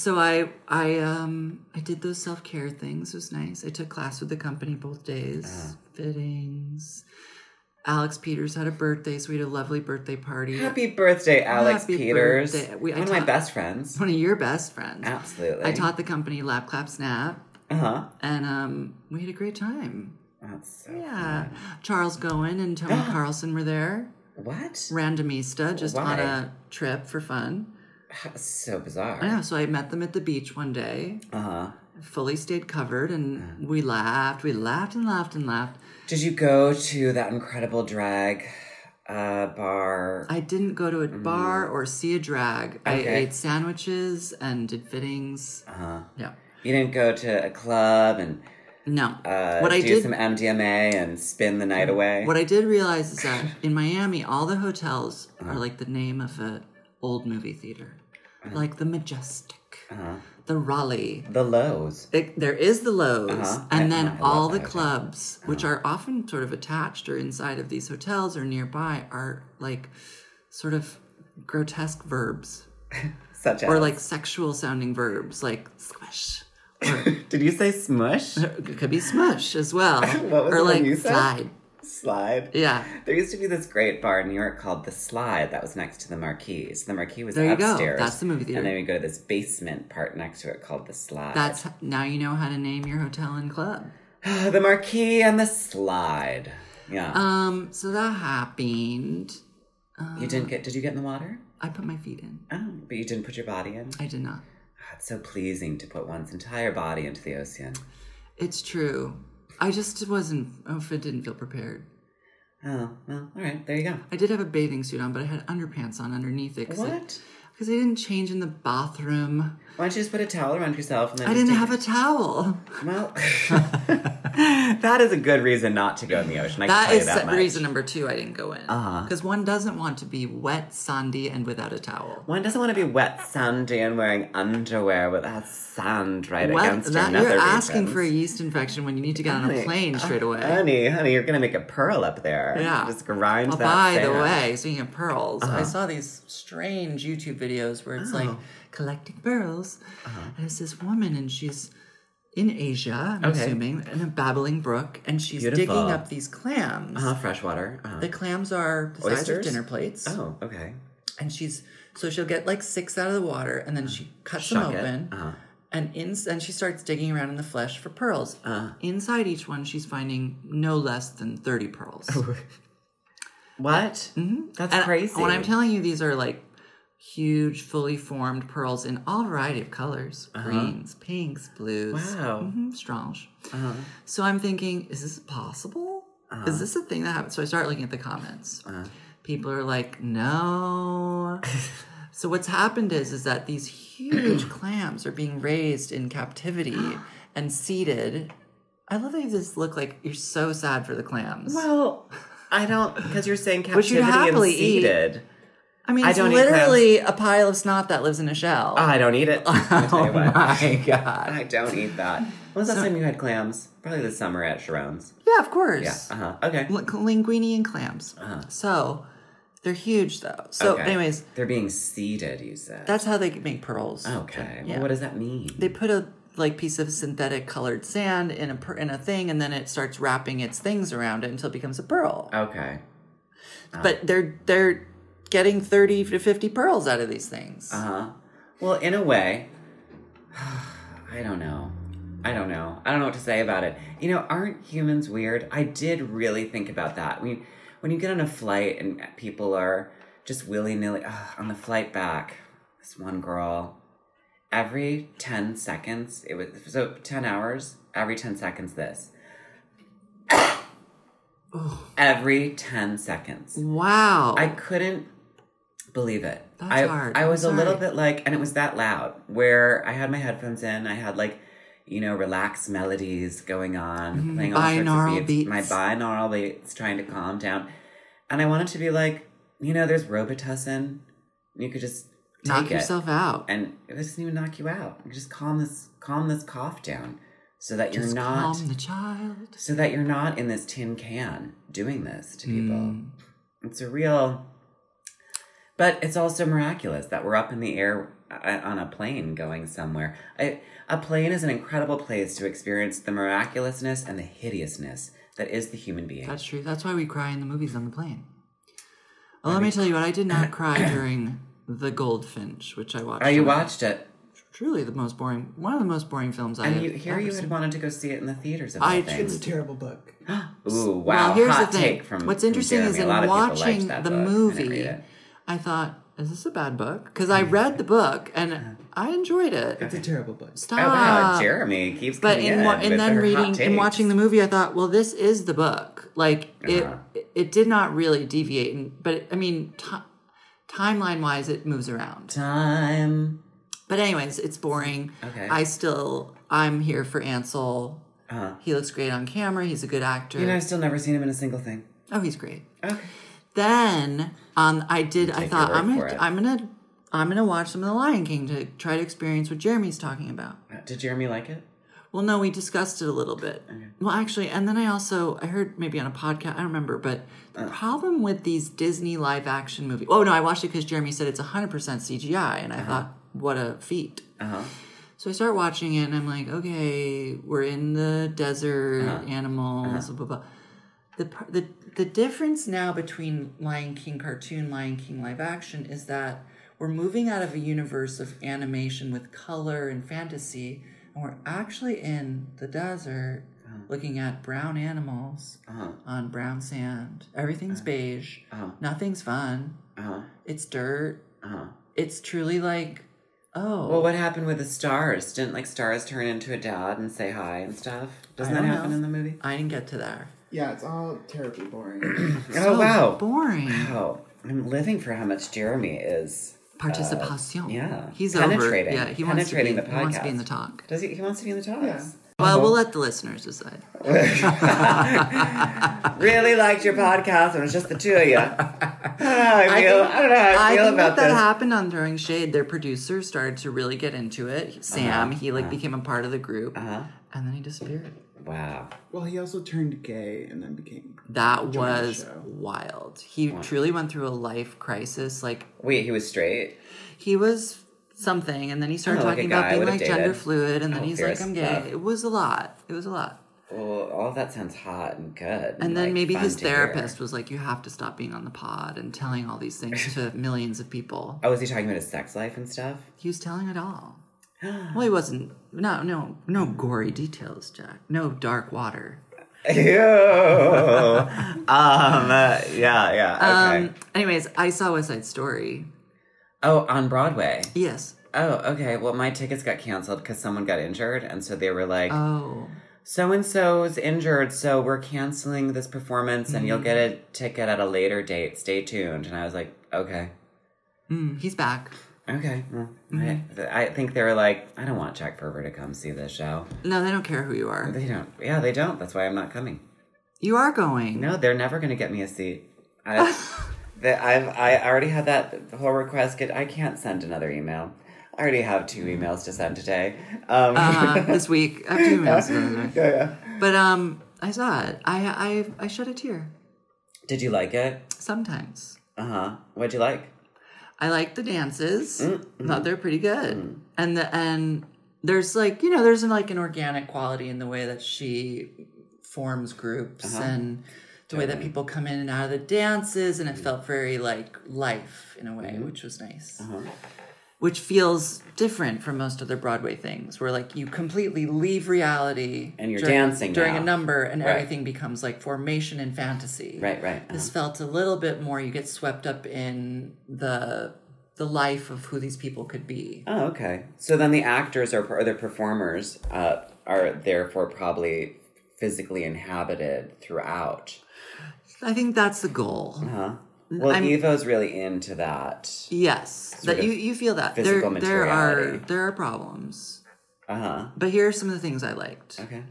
did those self-care things. It was nice. I took class with the company both days. Fittings. Alex Peters had a birthday, so we had a lovely birthday party. Happy birthday, Alex Peters. Birthday. One of my best friends. One of your best friends. Absolutely. I taught the company Lap Clap Snap. And we had a great time. That's so fun. Fun. Charles Gowen and Tony Carlson were there. What? Randomista, just on a trip for fun. So bizarre. I know. So I met them at the beach one day. Fully stayed covered, and we laughed and laughed. Did you go to that incredible drag bar? I didn't go to a bar or see a drag. Okay. I ate sandwiches and did fittings. Yeah. You didn't go to a club and no. Do some MDMA and spin the night away? What I did realize is that in Miami, all the hotels are like the name of an old movie theater. Like the Majestic. The Raleigh. The Lowe's. There is the Lowe's. And then all the clubs, which are often sort of attached or inside of these hotels or nearby, are like sort of grotesque verbs. Such as? Or like sexual sounding verbs, like squish. Or, did you say smush? It could be smush as well. What was or the like one you said? slide. Slide? Yeah. There used to be this great bar in New York called The Slide that was next to the Marquee. So the Marquee was there upstairs. You go. That's the movie theater. And then we go to this basement part next to it called The Slide. Now you know how to name your hotel and club. The Marquee and The Slide. Yeah. So that happened. Did you get in the water? I put my feet in. Oh, but you didn't put your body in? I did not. Oh, it's so pleasing to put one's entire body into the ocean. It's true. I just wasn't. I didn't feel prepared. Oh, well, all right. There you go. I did have a bathing suit on, but I had underpants on underneath it. What? Because I didn't change in the bathroom. Why don't you just put a towel around yourself and then I didn't have a towel. Well, that is a good reason not to go in the ocean. That is reason number 2 I didn't go in. Uh-huh. Because one doesn't want to be wet, sandy, and without a towel. One doesn't want to be wet, sandy, and wearing underwear with that sand right against your nether You're asking regions. for a yeast infection when you need to get on a plane straight away. Honey, you're going to make a pearl up there. Yeah. Just grind that By sand. the way, speaking of pearls, I saw these strange YouTube videos where it's like collecting pearls. And it's this woman, and she's in Asia, I'm assuming, in a babbling brook, and she's digging up these clams. Freshwater. The clams are the size of dinner plates. Oh, okay. And she'll get like 6 out of the water, and then she cuts them open. And she starts digging around in the flesh for pearls. Inside each one, she's finding no less than 30 pearls. What? Mm-hmm. That's crazy. When I'm telling you, these are like huge, fully formed pearls in all variety of colors. Greens, pinks, blues. Wow. Mm-hmm, strange. So I'm thinking, is this possible? Is this a thing that happens? So I start looking at the comments. People are like, no. So what's happened is that these huge clams are being raised in captivity and seeded. I love that you just look like you're so sad for the clams. Well, I don't, because you're saying captivity you'd happily and seeded. I mean, it's literally a pile of snot that lives in a shell. Oh, I don't eat it. Oh my God. I don't eat that. When was the last time you had clams? Probably this summer at Sharon's. Yeah, of course. Yeah, okay. Linguine and clams. So, they're huge, though. So, anyways. They're being seeded, you said. That's how they make pearls. Okay. Yeah. Well, what does that mean? They put a piece of synthetic colored sand in a thing, and then it starts wrapping its things around it until it becomes a pearl. Okay. But they're getting 30 to 50 pearls out of these things. Well, in a way, I don't know. I don't know what to say about it. You know, aren't humans weird? I did really think about that. When you get on a flight and people are just willy-nilly, on the flight back, this one girl, every 10 seconds, 10 hours, every 10 seconds this. Every 10 seconds. Wow. I couldn't believe it. That's hard. I was a little bit like, and it was that loud, where I had my headphones in, I had like, relaxed melodies going on, playing all sorts of beats. My binaural beats, trying to calm down. And I wanted to be like, there's Robitussin. You could just knock yourself out. And it doesn't even knock you out. You just calm this cough down. So that you're not calm the child. So that you're not in this tin can doing this to people. It's a real, but it's also miraculous that we're up in the air on a plane going somewhere. A plane is an incredible place to experience the miraculousness and the hideousness that is the human being. That's true. That's why we cry in the movies on the plane. Well, let me tell you what, I did not cry during The Goldfinch, which I watched. Oh, you watched it? Truly one of the most boring films I've ever seen. You had wanted to go see it in the theaters. It's a terrible book. Ooh, wow! Well, here's hot the thing. take from What's interesting Jeremy. is in watching the movie, I thought, is this a bad book? Because I read the book and I enjoyed it. It's a terrible book. Stop. Oh wow, Jeremy keeps coming in and then reading and watching the movie, I thought, well, this is the book. Like it did not really deviate, but I mean, timeline wise, it moves around. But anyways, it's boring. Okay. I'm here for Ansel. He looks great on camera. He's a good actor. I've still never seen him in a single thing. Oh, he's great. Okay. Then I thought I'm gonna watch some of The Lion King to try to experience what Jeremy's talking about. Did Jeremy like it? Well, no, we discussed it a little bit. Okay. Well, actually, and then I heard maybe on a podcast, I don't remember, but the problem with these Disney live action movies. Oh no, I watched it because Jeremy said it's 100% CGI, and I thought, what a feat. So I start watching it, and I'm like, okay, we're in the desert, animals, blah, blah, blah. The difference now between Lion King cartoon, Lion King live action is that we're moving out of a universe of animation with color and fantasy, and we're actually in the desert looking at brown animals on brown sand. Everything's beige. Nothing's fun. It's dirt. It's truly like, oh. Well, what happened with the stars? Didn't like stars turn into a dad and say hi and stuff? Doesn't that happen in the movie? I didn't get to there. Yeah, it's all terribly boring. Wow. Boring. Wow. I'm living for how much Jeremy is. Participation. He's penetrating. Over. Yeah, he penetrating wants to be, the podcast. He wants to be in the talk. Does he? He wants to be in the talk. Yeah. Well, we'll let the listeners decide. Really liked your podcast, and it's just the two of you. I don't know how I feel about this. That happened on Throwing Shade. Their producer started to really get into it. Sam, he became a part of the group, and then he disappeared. Wow. Well, he also turned gay and then became. That was wild. He truly went through a life crisis. Like, wait, he was straight? He was something, and then he started talking about being like gender fluid, and then he's like, I'm gay. It was a lot. Well, all of that sounds hot and good. And then maybe his therapist was like, you have to stop being on the pod and telling all these things to millions of people. Oh, was he talking about his sex life and stuff? He was telling it all. Well, he wasn't. No gory details, Jack. No dark water. Ew. Yeah. Okay. Anyways, I saw West Side Story. Oh, on Broadway. Yes. Oh, okay. Well, my tickets got canceled because someone got injured, and so they were like, "Oh, so and so's injured, so we're canceling this performance, and you'll get a ticket at a later date. Stay tuned." And I was like, "Okay." He's back. Okay. Well, I think they were like, I don't want Jack Ferber to come see this show. No, they don't care who you are. They don't. Yeah, they don't. That's why I'm not coming. You are going. No, they're never going to get me a seat. I already had that whole request. I can't send another email. I already have 2 emails to send today. This week. I have 2 emails. Yeah. But I saw it. I shed a tear. Did you like it? Sometimes. What'd you like? I like the dances. Thought they're pretty good. And there's like, there's like an organic quality in the way that she forms groups and the way that people come in and out of the dances, and it felt very like life in a way, which was nice. Which feels different from most other Broadway things, where like you completely leave reality and you're dancing during now. A number, and everything becomes like formation and fantasy. Right. This felt a little bit more. You get swept up in the life of who these people could be. Oh, okay. So then the actors or the performers are therefore probably physically inhabited throughout. I think that's the goal. Well, Evo's really into that. Yes, that you feel that physical materiality. There are problems. But here are some of the things I liked. Okay.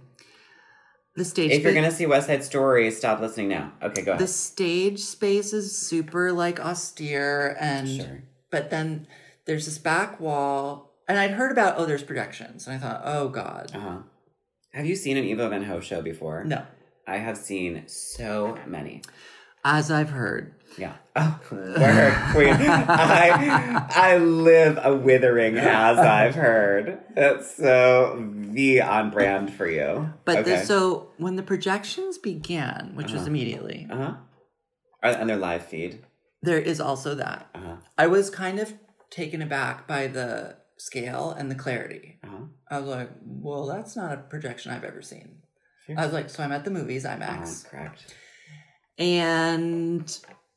The stage. If you're gonna see West Side Story, stop listening now. Okay, go ahead. The stage space is super like austere, and but then there's this back wall, and I'd heard about there's projections, and I thought, oh god. Have you seen an Evo Van Ho show before? No. I have seen so many. As I've heard. Yeah. Oh, word, queen. I live a withering as I've heard. That's so on brand for you. But so when the projections began, which was immediately. And their live feed. There is also that. I was kind of taken aback by the scale and the clarity. I was like, well, that's not a projection I've ever seen. I was like, so I'm at the movies, IMAX. Correct. And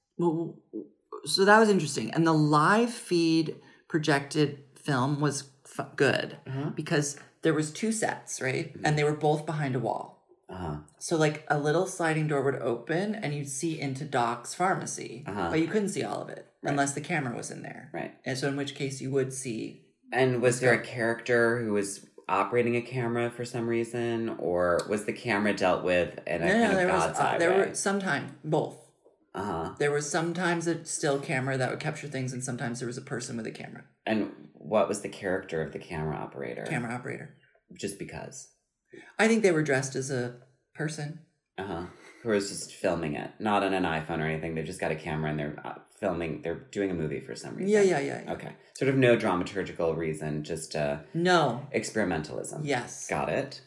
so that was interesting. And the live feed projected film was good because there was 2 sets, right? And they were both behind a wall. So like a little sliding door would open and you'd see into Doc's pharmacy, but you couldn't see all of it unless the camera was in there. Right. And so in which case you would see. And was there a character who was operating a camera for some reason, or was the camera dealt with in a kind of God's eye way? There were sometimes both. There was sometimes a still camera that would capture things, and sometimes there was a person with a camera. And what was the character of the camera operator? Camera operator. Just because? I think they were dressed as a person. Who was just filming it, not on an iPhone or anything. They've just got a camera and they're filming. They're doing a movie for some reason. Yeah. Okay, sort of no dramaturgical reason, just no experimentalism. Yes, got it.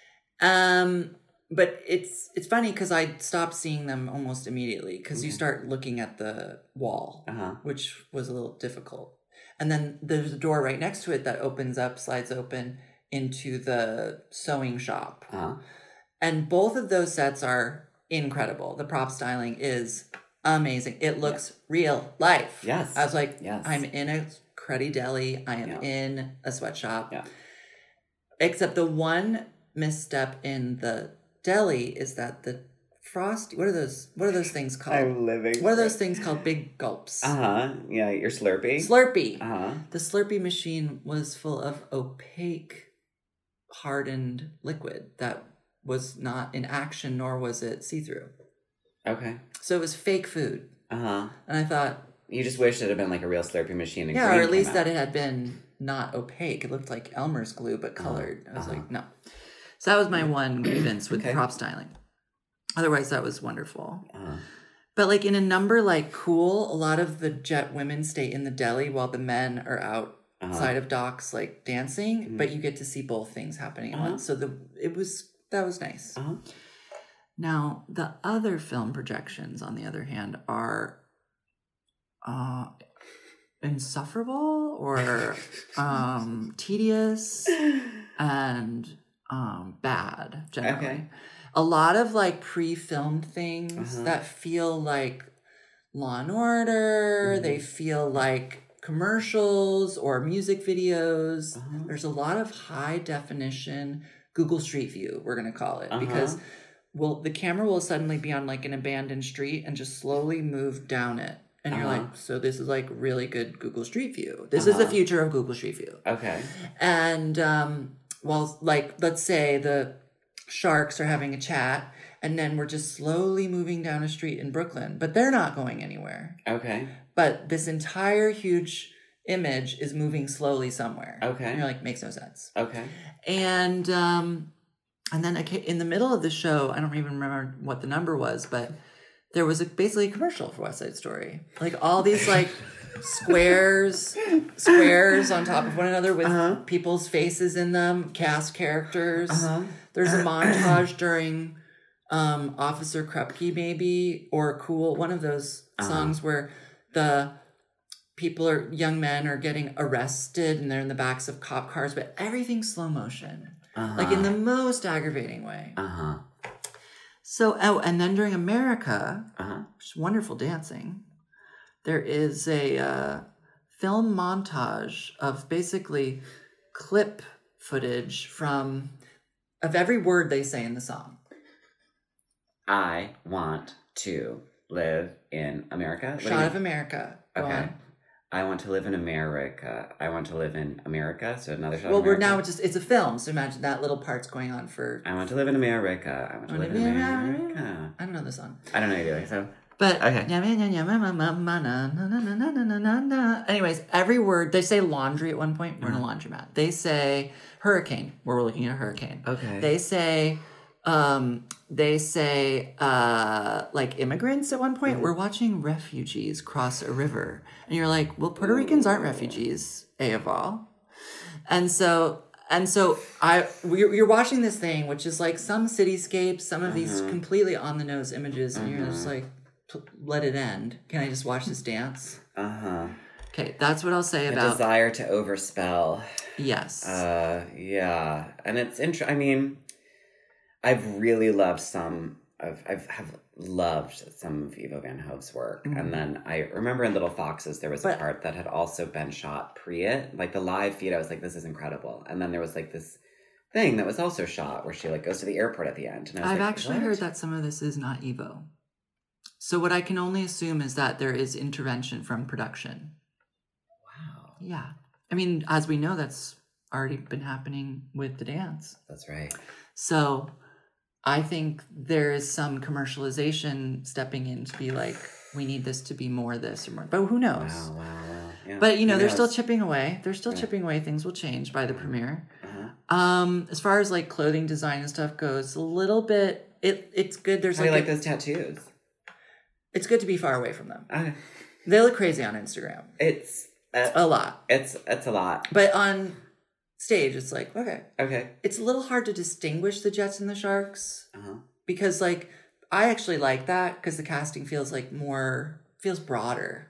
But it's funny because I stopped seeing them almost immediately because you start looking at the wall, which was a little difficult, and then there's a door right next to it that slides open into the sewing shop, and both of those sets are incredible. The prop styling is amazing. It looks real life. Yes. I was like, yes. I'm in a cruddy deli. I am in a sweatshop. Yeah. Except the one misstep in the deli is that the Frosty, what are those things called? I'm living. What are those things called? Big gulps. Yeah, your Slurpee. Slurpee. The Slurpee machine was full of opaque, hardened liquid that was not in action, nor was it see-through. Okay. So it was fake food. And I thought, you just wish it had been like a real Slurpee machine. And or at least that it had been not opaque. It looked like Elmer's glue, but colored. I was like, no. So that was my one grievance with prop styling. Otherwise, that was wonderful. But like in a number like Cool, a lot of the jet women stay in the deli while the men are outside of docks like dancing. But you get to see both things happening at once. So that was nice. Now the other film projections, on the other hand, are insufferable or tedious and bad generally. Okay. A lot of like pre-filmed things that feel like Law and Order. They feel like commercials or music videos. There's a lot of high definition Google Street View, we're going to call it, because the camera will suddenly be on like an abandoned street and just slowly move down it. And you're like, so this is like really good Google Street View. This is the future of Google Street View. Okay. And like, let's say the sharks are having a chat, and then we're just slowly moving down a street in Brooklyn, but they're not going anywhere. Okay. But this entire huge image is moving slowly somewhere. Okay. And you're like, makes no sense. Okay. And then in the middle of the show, I don't even remember what the number was, but there was basically a commercial for West Side Story. Like all these like squares on top of one another with people's faces in them, cast characters. There's a montage during Officer Krupke, maybe, or Cool, one of those songs where the young men are getting arrested and they're in the backs of cop cars, but everything's slow motion. Like in the most aggravating way. So, and then during America, which is wonderful dancing, there is a film montage of basically clip footage of every word they say in the song. I want to live in America. Shot of America. Okay. I want to live in America. I want to live in America. So another shot. Well, we're now it's a film. So imagine that little part's going on for. I want to live in America. I want to live in America. I don't know the song. I don't know either. So. But okay. Anyways, every word they say laundry at one point. We're in a laundromat. They say hurricane. We're looking at a hurricane. Okay. They say like immigrants at one point. We're watching refugees cross a river, and you're like, well, Puerto Ricans aren't refugees, of all. And so you're watching this thing, which is like some cityscapes, some of these completely on the nose images, and you're just like, let it end. Can I just watch this dance? Okay, that's what I'll say about... A desire to overspell. Yes. Yeah. And it's interesting. I mean, I've really loved I've loved some of Ivo Van Hove's work. And then I remember in Little Foxes, there was a part that had also been shot pre it. Like the live feed, I was like, this is incredible. And then there was like this thing that was also shot where she like goes to the airport at the end. And I've actually heard that some of this is not Ivo. So what I can only assume is that there is intervention from production. Wow. Yeah. I mean, as we know, that's already been happening with the dance. That's right. So I think there is some commercialization stepping in to be like, we need this to be more this or more. But who knows? Wow. Yeah. But, they're still chipping away. They're still chipping away. Things will change by the premiere. As far as like clothing design and stuff goes, a little bit, it's good. There's How do you like those tattoos? It's good to be far away from them. Okay. They look crazy on Instagram. It's a lot. It's a lot. But on stage, it's like, okay. It's a little hard to distinguish the Jets and the Sharks. Because like, I actually like that because the casting feels broader.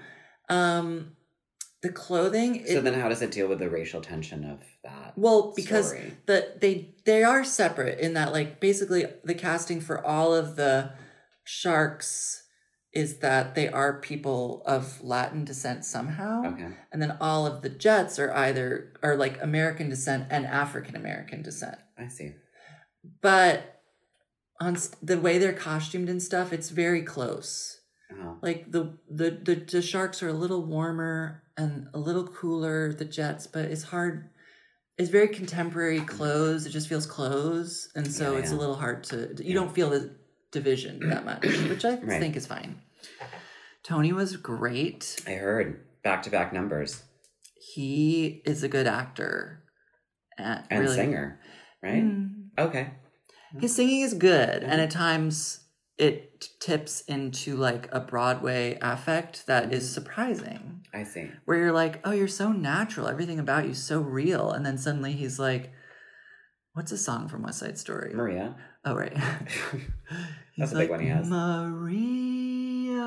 The clothing. So then how does it deal with the racial tension of that? Well, because they are separate in that like basically the casting for all of the Sharks is that they are people of Latin descent somehow. Okay. And then all of the Jets are like American descent and African American descent. I see. But on the way they're costumed and stuff, it's very close. Uh-huh. Like the sharks are a little warmer and a little cooler, the Jets, but it's hard. It's very contemporary clothes. It just feels clothes. And so it's a little hard to, you don't feel the division that much, which I think is fine. Tony was great. I heard back-to-back numbers. He is a good actor. And really, singer, right? Okay. His singing is good. And at times it tips into like a Broadway affect that is surprising. I see. Where you're like, oh, you're so natural. Everything about you is so real. And then suddenly he's like, what's a song from West Side Story? Maria. Oh, right. That's a big one he has. Maria.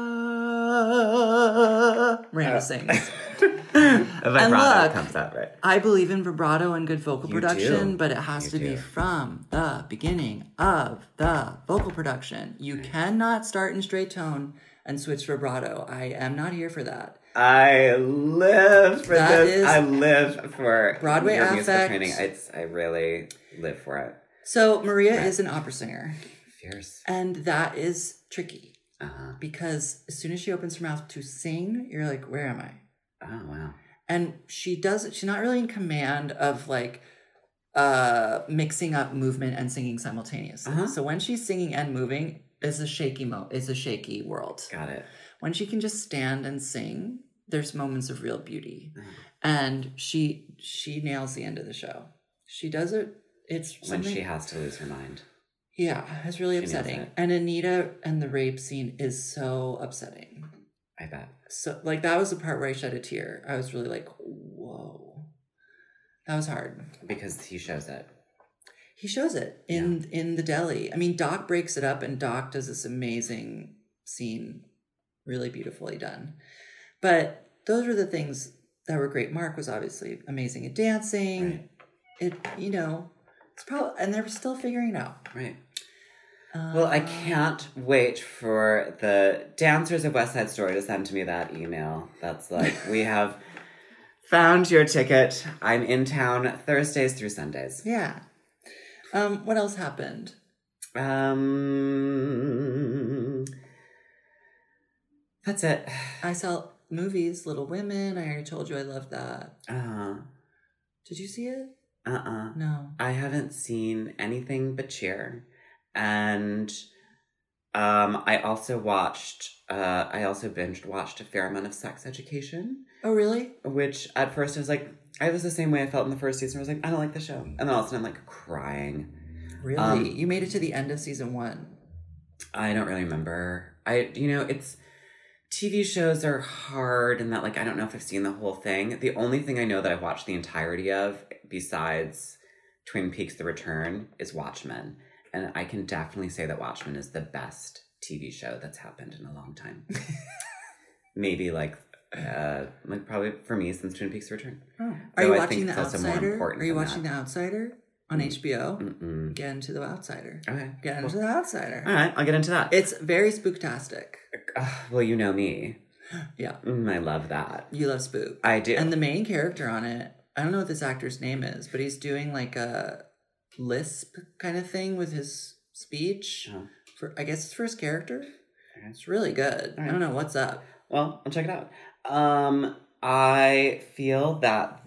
Miranda sings. A vibrato comes out, right? I believe in vibrato and good vocal production, but it has to be from the beginning of the vocal production. You cannot start in straight tone and switch vibrato. I am not here for that. I live for this. I live for Broadway affect. Training. I really live for it. So Maria is an opera singer. Fierce. And that is tricky. Because as soon as she opens her mouth to sing, you're like, where am I? Oh, wow. And she's not really in command of like mixing up movement and singing simultaneously. So when she's singing and moving, it's a shaky world. Got it. When she can just stand and sing, there's moments of real beauty. And she nails the end of the show. She does it. It's when she has to lose her mind. Yeah, it's really upsetting. And Anita and the rape scene is so upsetting. I bet. So, like, that was the part where I shed a tear. I was really like, whoa. That was hard. Because he shows it. He shows it in the deli. I mean, Doc breaks it up, and Doc does this amazing scene, really beautifully done. But those were the things that were great. Mark was obviously amazing at dancing. Right. It's probably, and they're still figuring it out. Right. Well, I can't wait for the dancers of West Side Story to send to me that email. That's like, we have found your ticket. I'm in town Thursdays through Sundays. Yeah. What else happened? That's it. I saw movies, Little Women. I already told you I loved that. Did you see it? No. I haven't seen anything but Cheer. And I also binge watched a fair amount of Sex Education. Oh, really? Which at first I was the same way I felt in the first season. I was like, I don't like the show. And then all of a sudden I'm like crying. Really? You made it to the end of season 1. I don't really remember. It's TV shows are hard and that like, I don't know if I've seen the whole thing. The only thing I know that I've watched the entirety of besides Twin Peaks: The Return is Watchmen. And I can definitely say that Watchmen is the best TV show that's happened in a long time. Maybe probably for me since Twin Peaks: Return. Oh. Are you watching The Outsider? Are you watching The Outsider on HBO? Mm-mm. Get into The Outsider. Okay. Get into The Outsider. All right, I'll get into that. It's very spooktastic. Well, you know me. Yeah. I love that. You love spook. I do. And the main character on it, I don't know what this actor's name is, but he's doing like a lisp kind of thing with his speech. I guess it's for his character. Okay. It's really good. Right. I don't know what's up. Well, I'll check it out. I feel that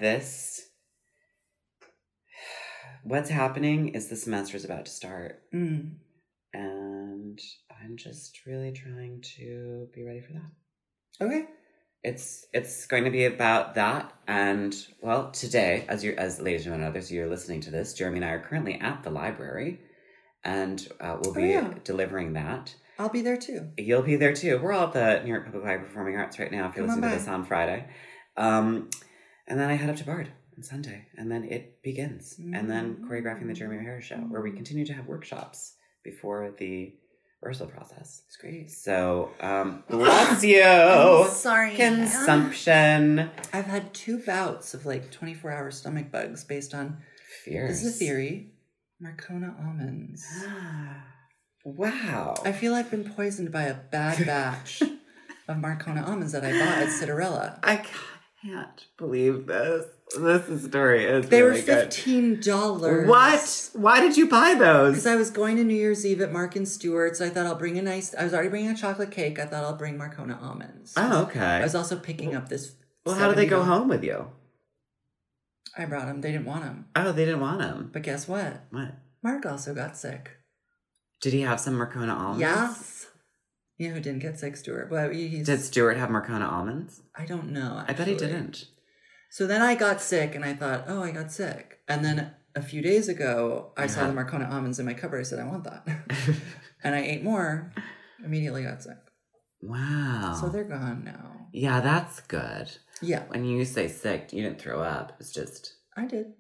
what's happening is the semester is about to start. And I'm just really trying to be ready for that. Okay. It's going to be about that, and well, today, as ladies and others, you're listening to this, Jeremy and I are currently at the library, and we'll be delivering that. I'll be there too. You'll be there too. We're all at the New York Public Library Performing Arts right now. If you're listening to this on Friday, and then I head up to Bard on Sunday, and then it begins, and then choreographing the Jeremy O'Hara show, where we continue to have workshops before the rehearsal process. It's great. So, bless you. I'm sorry. Consumption. I've had 2 bouts of 24-hour stomach bugs based on... Fierce. This is a theory. Marcona almonds. Wow. I feel I've been poisoned by a bad batch of Marcona almonds that I bought at Citarella. I can't believe this. This story is They really were $15. What? Why did you buy those? Because I was going to New Year's Eve at Mark and Stewart's. I thought I'll bring I was already bringing a chocolate cake. I thought I'll bring Marcona almonds. Oh, okay. I was also picking up this. Well, how did they go home with you? I brought them. They didn't want them. Oh, they didn't want them. But guess what? What? Mark also got sick. Did he have some Marcona almonds? Yes. You know who didn't get sick, Stuart? Well, Did Stuart have Marcona almonds? I don't know. Actually. I bet he didn't. So then I got sick, and I thought, oh, I got sick. And then a few days ago, I saw the Marcona almonds in my cupboard. I said, I want that. And I ate more, immediately got sick. Wow. So they're gone now. Yeah, that's good. Yeah. When you say sick, you didn't throw up. It's just... I did.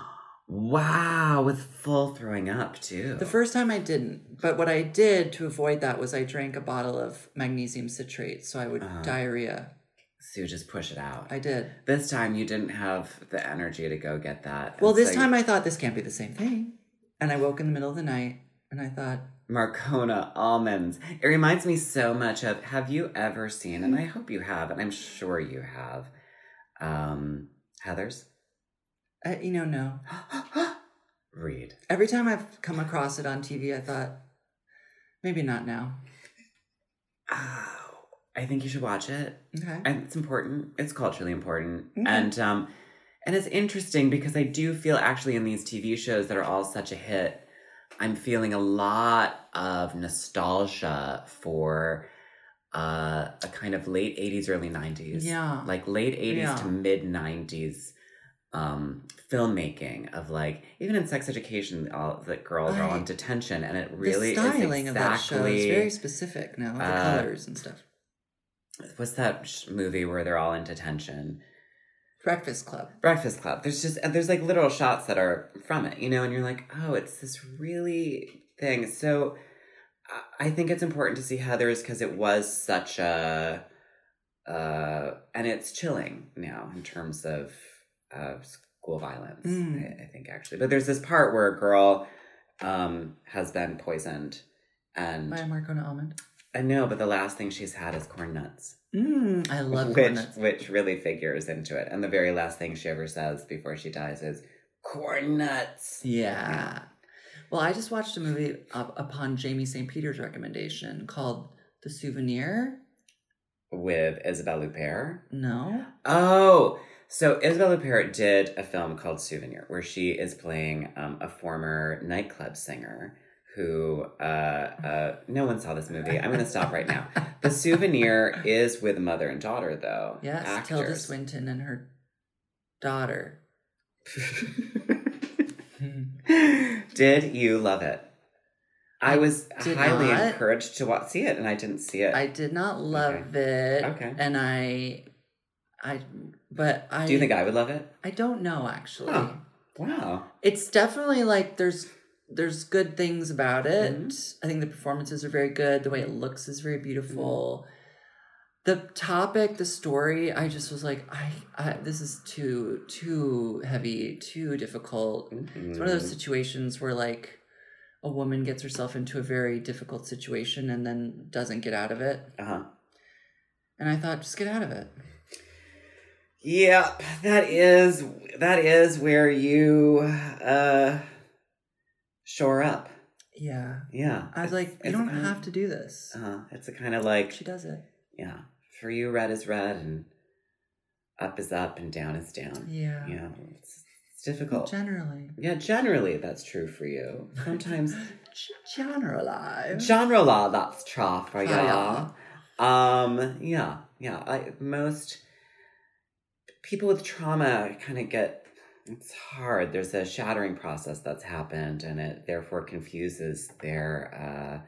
Wow, with full throwing up, too. The first time I didn't. But what I did to avoid that was I drank a bottle of magnesium citrate, so I would diarrhea. So you just push it out. I did. This time you didn't have the energy to go get that. Well, this time I thought this can't be the same thing. And I woke in the middle of the night and I thought... Marcona almonds. It reminds me so much of, have you ever seen, and I hope you have, and I'm sure you have, Heathers? No. Read. Every time I've come across it on TV, I thought, maybe not now. Oh, I think you should watch it. Okay. And it's important. It's culturally important. Okay. And it's interesting because I do feel actually in these TV shows that are all such a hit, I'm feeling a lot of nostalgia for a kind of late 80s, early 90s. Yeah. Like late 80s to mid 90s filmmaking of like, even in Sex Education, the girls are all in detention, and it really the styling is exactly, of that show is very specific now, the colors and stuff. What's that movie where they're all in detention? Breakfast Club. There's like literal shots that are from it, and you're like, oh, it's this really thing. So I think it's important to see Heathers because it was such a, and it's chilling now in terms of school violence, I think actually. But there's this part where a girl has been poisoned. And by a Marcona almond? I know, but the last thing she's had is corn nuts. I love corn nuts. Which really figures into it. And the very last thing she ever says before she dies is, corn nuts. Yeah. Well, I just watched a movie upon Jamie St. Peter's recommendation called The Souvenir. With Isabelle Huppert? No. Oh, so Isabelle Huppert did a film called Souvenir, where she is playing a former nightclub singer who, no one saw this movie. I'm going to stop right now. The Souvenir is with mother and daughter, though. Yes, actors. Tilda Swinton and her daughter. Did you love it? I was highly not. encouraged to see it, and I didn't see it. I did not love it. Okay. And Do you think I would love it? I don't know, actually. Oh, wow. It's definitely like there's good things about it. Mm-hmm. I think the performances are very good. The way it looks is very beautiful. Mm-hmm. The topic, the story, I just was like, this is too heavy, too difficult. Mm-hmm. It's one of those situations where like a woman gets herself into a very difficult situation and then doesn't get out of it. Uh-huh. And I thought, just get out of it. Yeah, that is where you shore up. Yeah. Yeah. I was like, you don't have to do this. It's a kind of like... She does it. Yeah. For you, red is red, and up is up, and down is down. Yeah. Yeah. It's difficult. Generally. Yeah, generally that's true for you. Sometimes... Generalize. Generalize, that's true for you. Yeah. Most people with trauma kind of it's hard. There's a shattering process that's happened, and it therefore confuses their,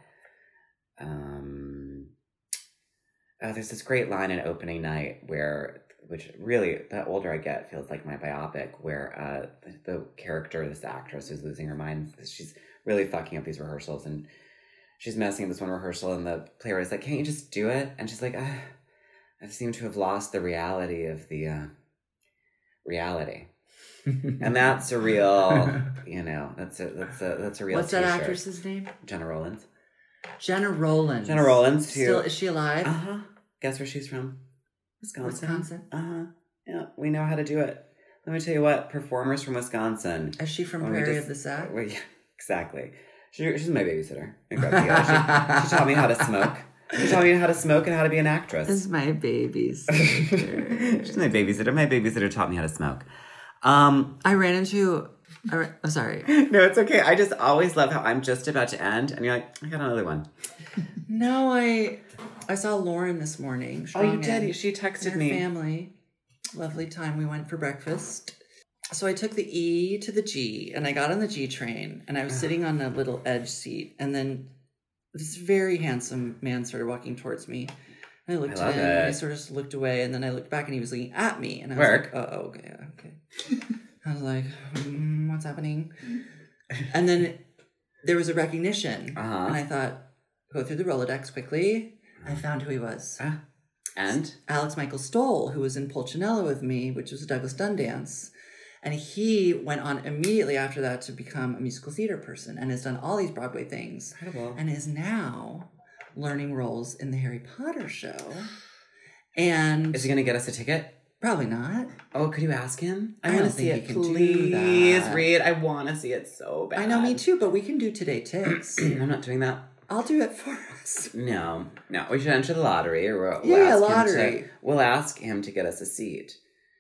there's this great line in Opening Night which really, the older I get, feels like my biopic, where the character, this actress who's losing her mind, she's really fucking up these rehearsals, and she's messing up this one rehearsal, and the playwright is like, can't you just do it? And she's like, I seem to have lost the reality of the reality. And that's a real, that's a real What's t-shirt. that actress's name? Jenna Rollins. Jenna Rollins. Jenna Rollins, too. Still, is she alive? Uh-huh. Guess where she's from? Wisconsin. Uh-huh. Yeah, we know how to do it. Let me tell you what, performers from Wisconsin. Is she from Prairie of the Sac? Well, yeah, exactly. She's my babysitter. She taught me how to smoke. She taught me how to smoke and how to be an actress. This is my babysitter. She's my babysitter. My babysitter taught me how to smoke. I ran into... I'm sorry. No, it's okay. I just always love how I'm just about to end, and you're like, I got another one. No, I saw Lauren this morning. Oh, you did? She texted me. Family. Lovely time. We went for breakfast. So I took the E to the G, and I got on the G train, and I was sitting on a little edge seat, and then this very handsome man started walking towards me. And I looked at him, and I sort of just looked away, and then I looked back, and he was looking at me, and I was like, oh, okay. I was like, what's happening? And then there was a recognition, and I thought, go through the Rolodex quickly. I found who he was. And? Alex Michael Stoll, who was in Pulcinella with me, which was a Douglas Dunn dance. And he went on immediately after that to become a musical theater person and has done all these Broadway things. Incredible. And is now learning roles in the Harry Potter show. And is he going to get us a ticket? Probably not. Oh, could you ask him? I want to see it. Please, Reed. I want to see it so bad. I know, me too, but we can do Today Ticks. I'm not doing that. I'll do it for us. No. We should enter the lottery, or we'll ask him to get us a seat.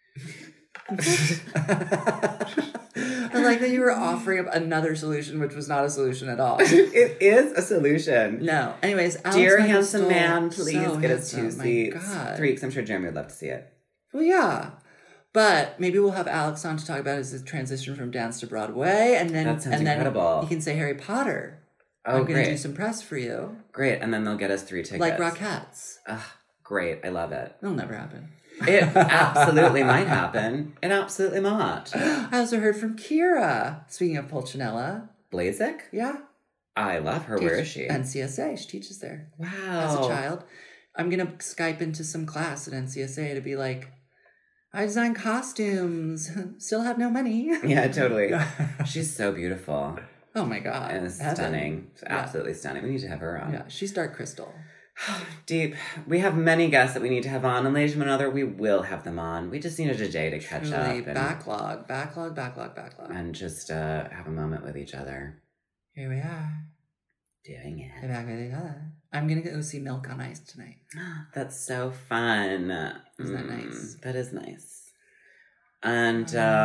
I like that you were offering up another solution, which was not a solution at all. It is a solution. No. Anyways, Alex dear Michael handsome Stoll, man, please so get us 2 seats. God. 3, because I'm sure Jeremy would love to see it. Well, yeah. But maybe we'll have Alex on to talk about his transition from dance to Broadway, and then incredible. He can say Harry Potter. Oh, I'm going to do some press for you. Great, and then they'll get us 3 tickets. Like Rockettes. Great, I love it. It'll never happen. It absolutely might happen. It absolutely might. I also heard from Kira. Speaking of Pulcinella. Blazek? Yeah. I love her. Where is she? NCSA. She teaches there. Wow. As a child. I'm going to Skype into some class at NCSA to be like, I design costumes. Still have no money. Yeah, totally. She's so beautiful. Oh my God. And stunning. Absolutely stunning. We need to have her on. Yeah, she's dark crystal. Deep. We have many guests that we need to have on, and ladies and gentlemen, we will have them on. We just needed a day to catch up. And backlog. And just have a moment with each other. Here we are. Doing it. We're back with each other. I'm going to go see Milk on Ice tonight. That's so fun. Isn't that nice? That is nice. And,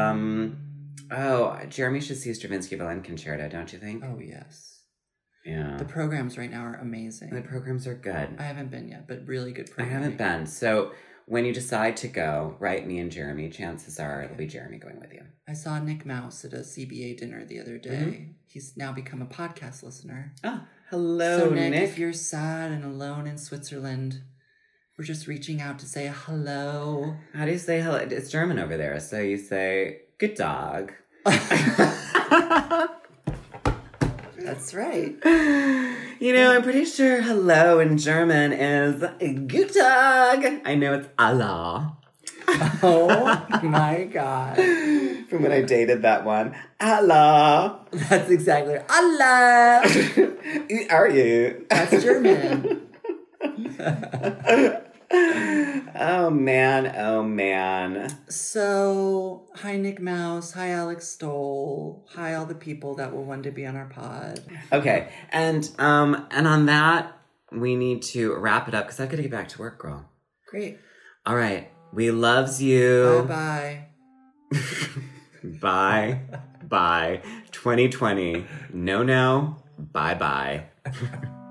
Jeremy should see Stravinsky Violin Concerto, don't you think? Oh, yes. Yeah. The programs right now are amazing. The programs are good. I haven't been yet, but really good programs. I haven't been. So when you decide to go, write me and Jeremy. Chances are it'll be Jeremy going with you. I saw Nick Mouse at a CBA dinner the other day. Mm-hmm. He's now become a podcast listener. Oh, hello, so Nick. If you're sad and alone in Switzerland, we're just reaching out to say hello. How do you say hello? It's German over there, so you say, good dog. That's right. I'm pretty sure hello in German is Guten Tag. I know it's Allah. Oh my God. From when I dated that one. Allah. That's exactly right. Allah. Who are you? That's German. Oh man. So, hi Nick Mouse, hi Alex Stoll, hi all the people that will one day be on our pod. Okay, and on that, we need to wrap it up because I've got to get back to work, girl. Great. All right, we loves you. Bye. Bye. 2020. No. Bye.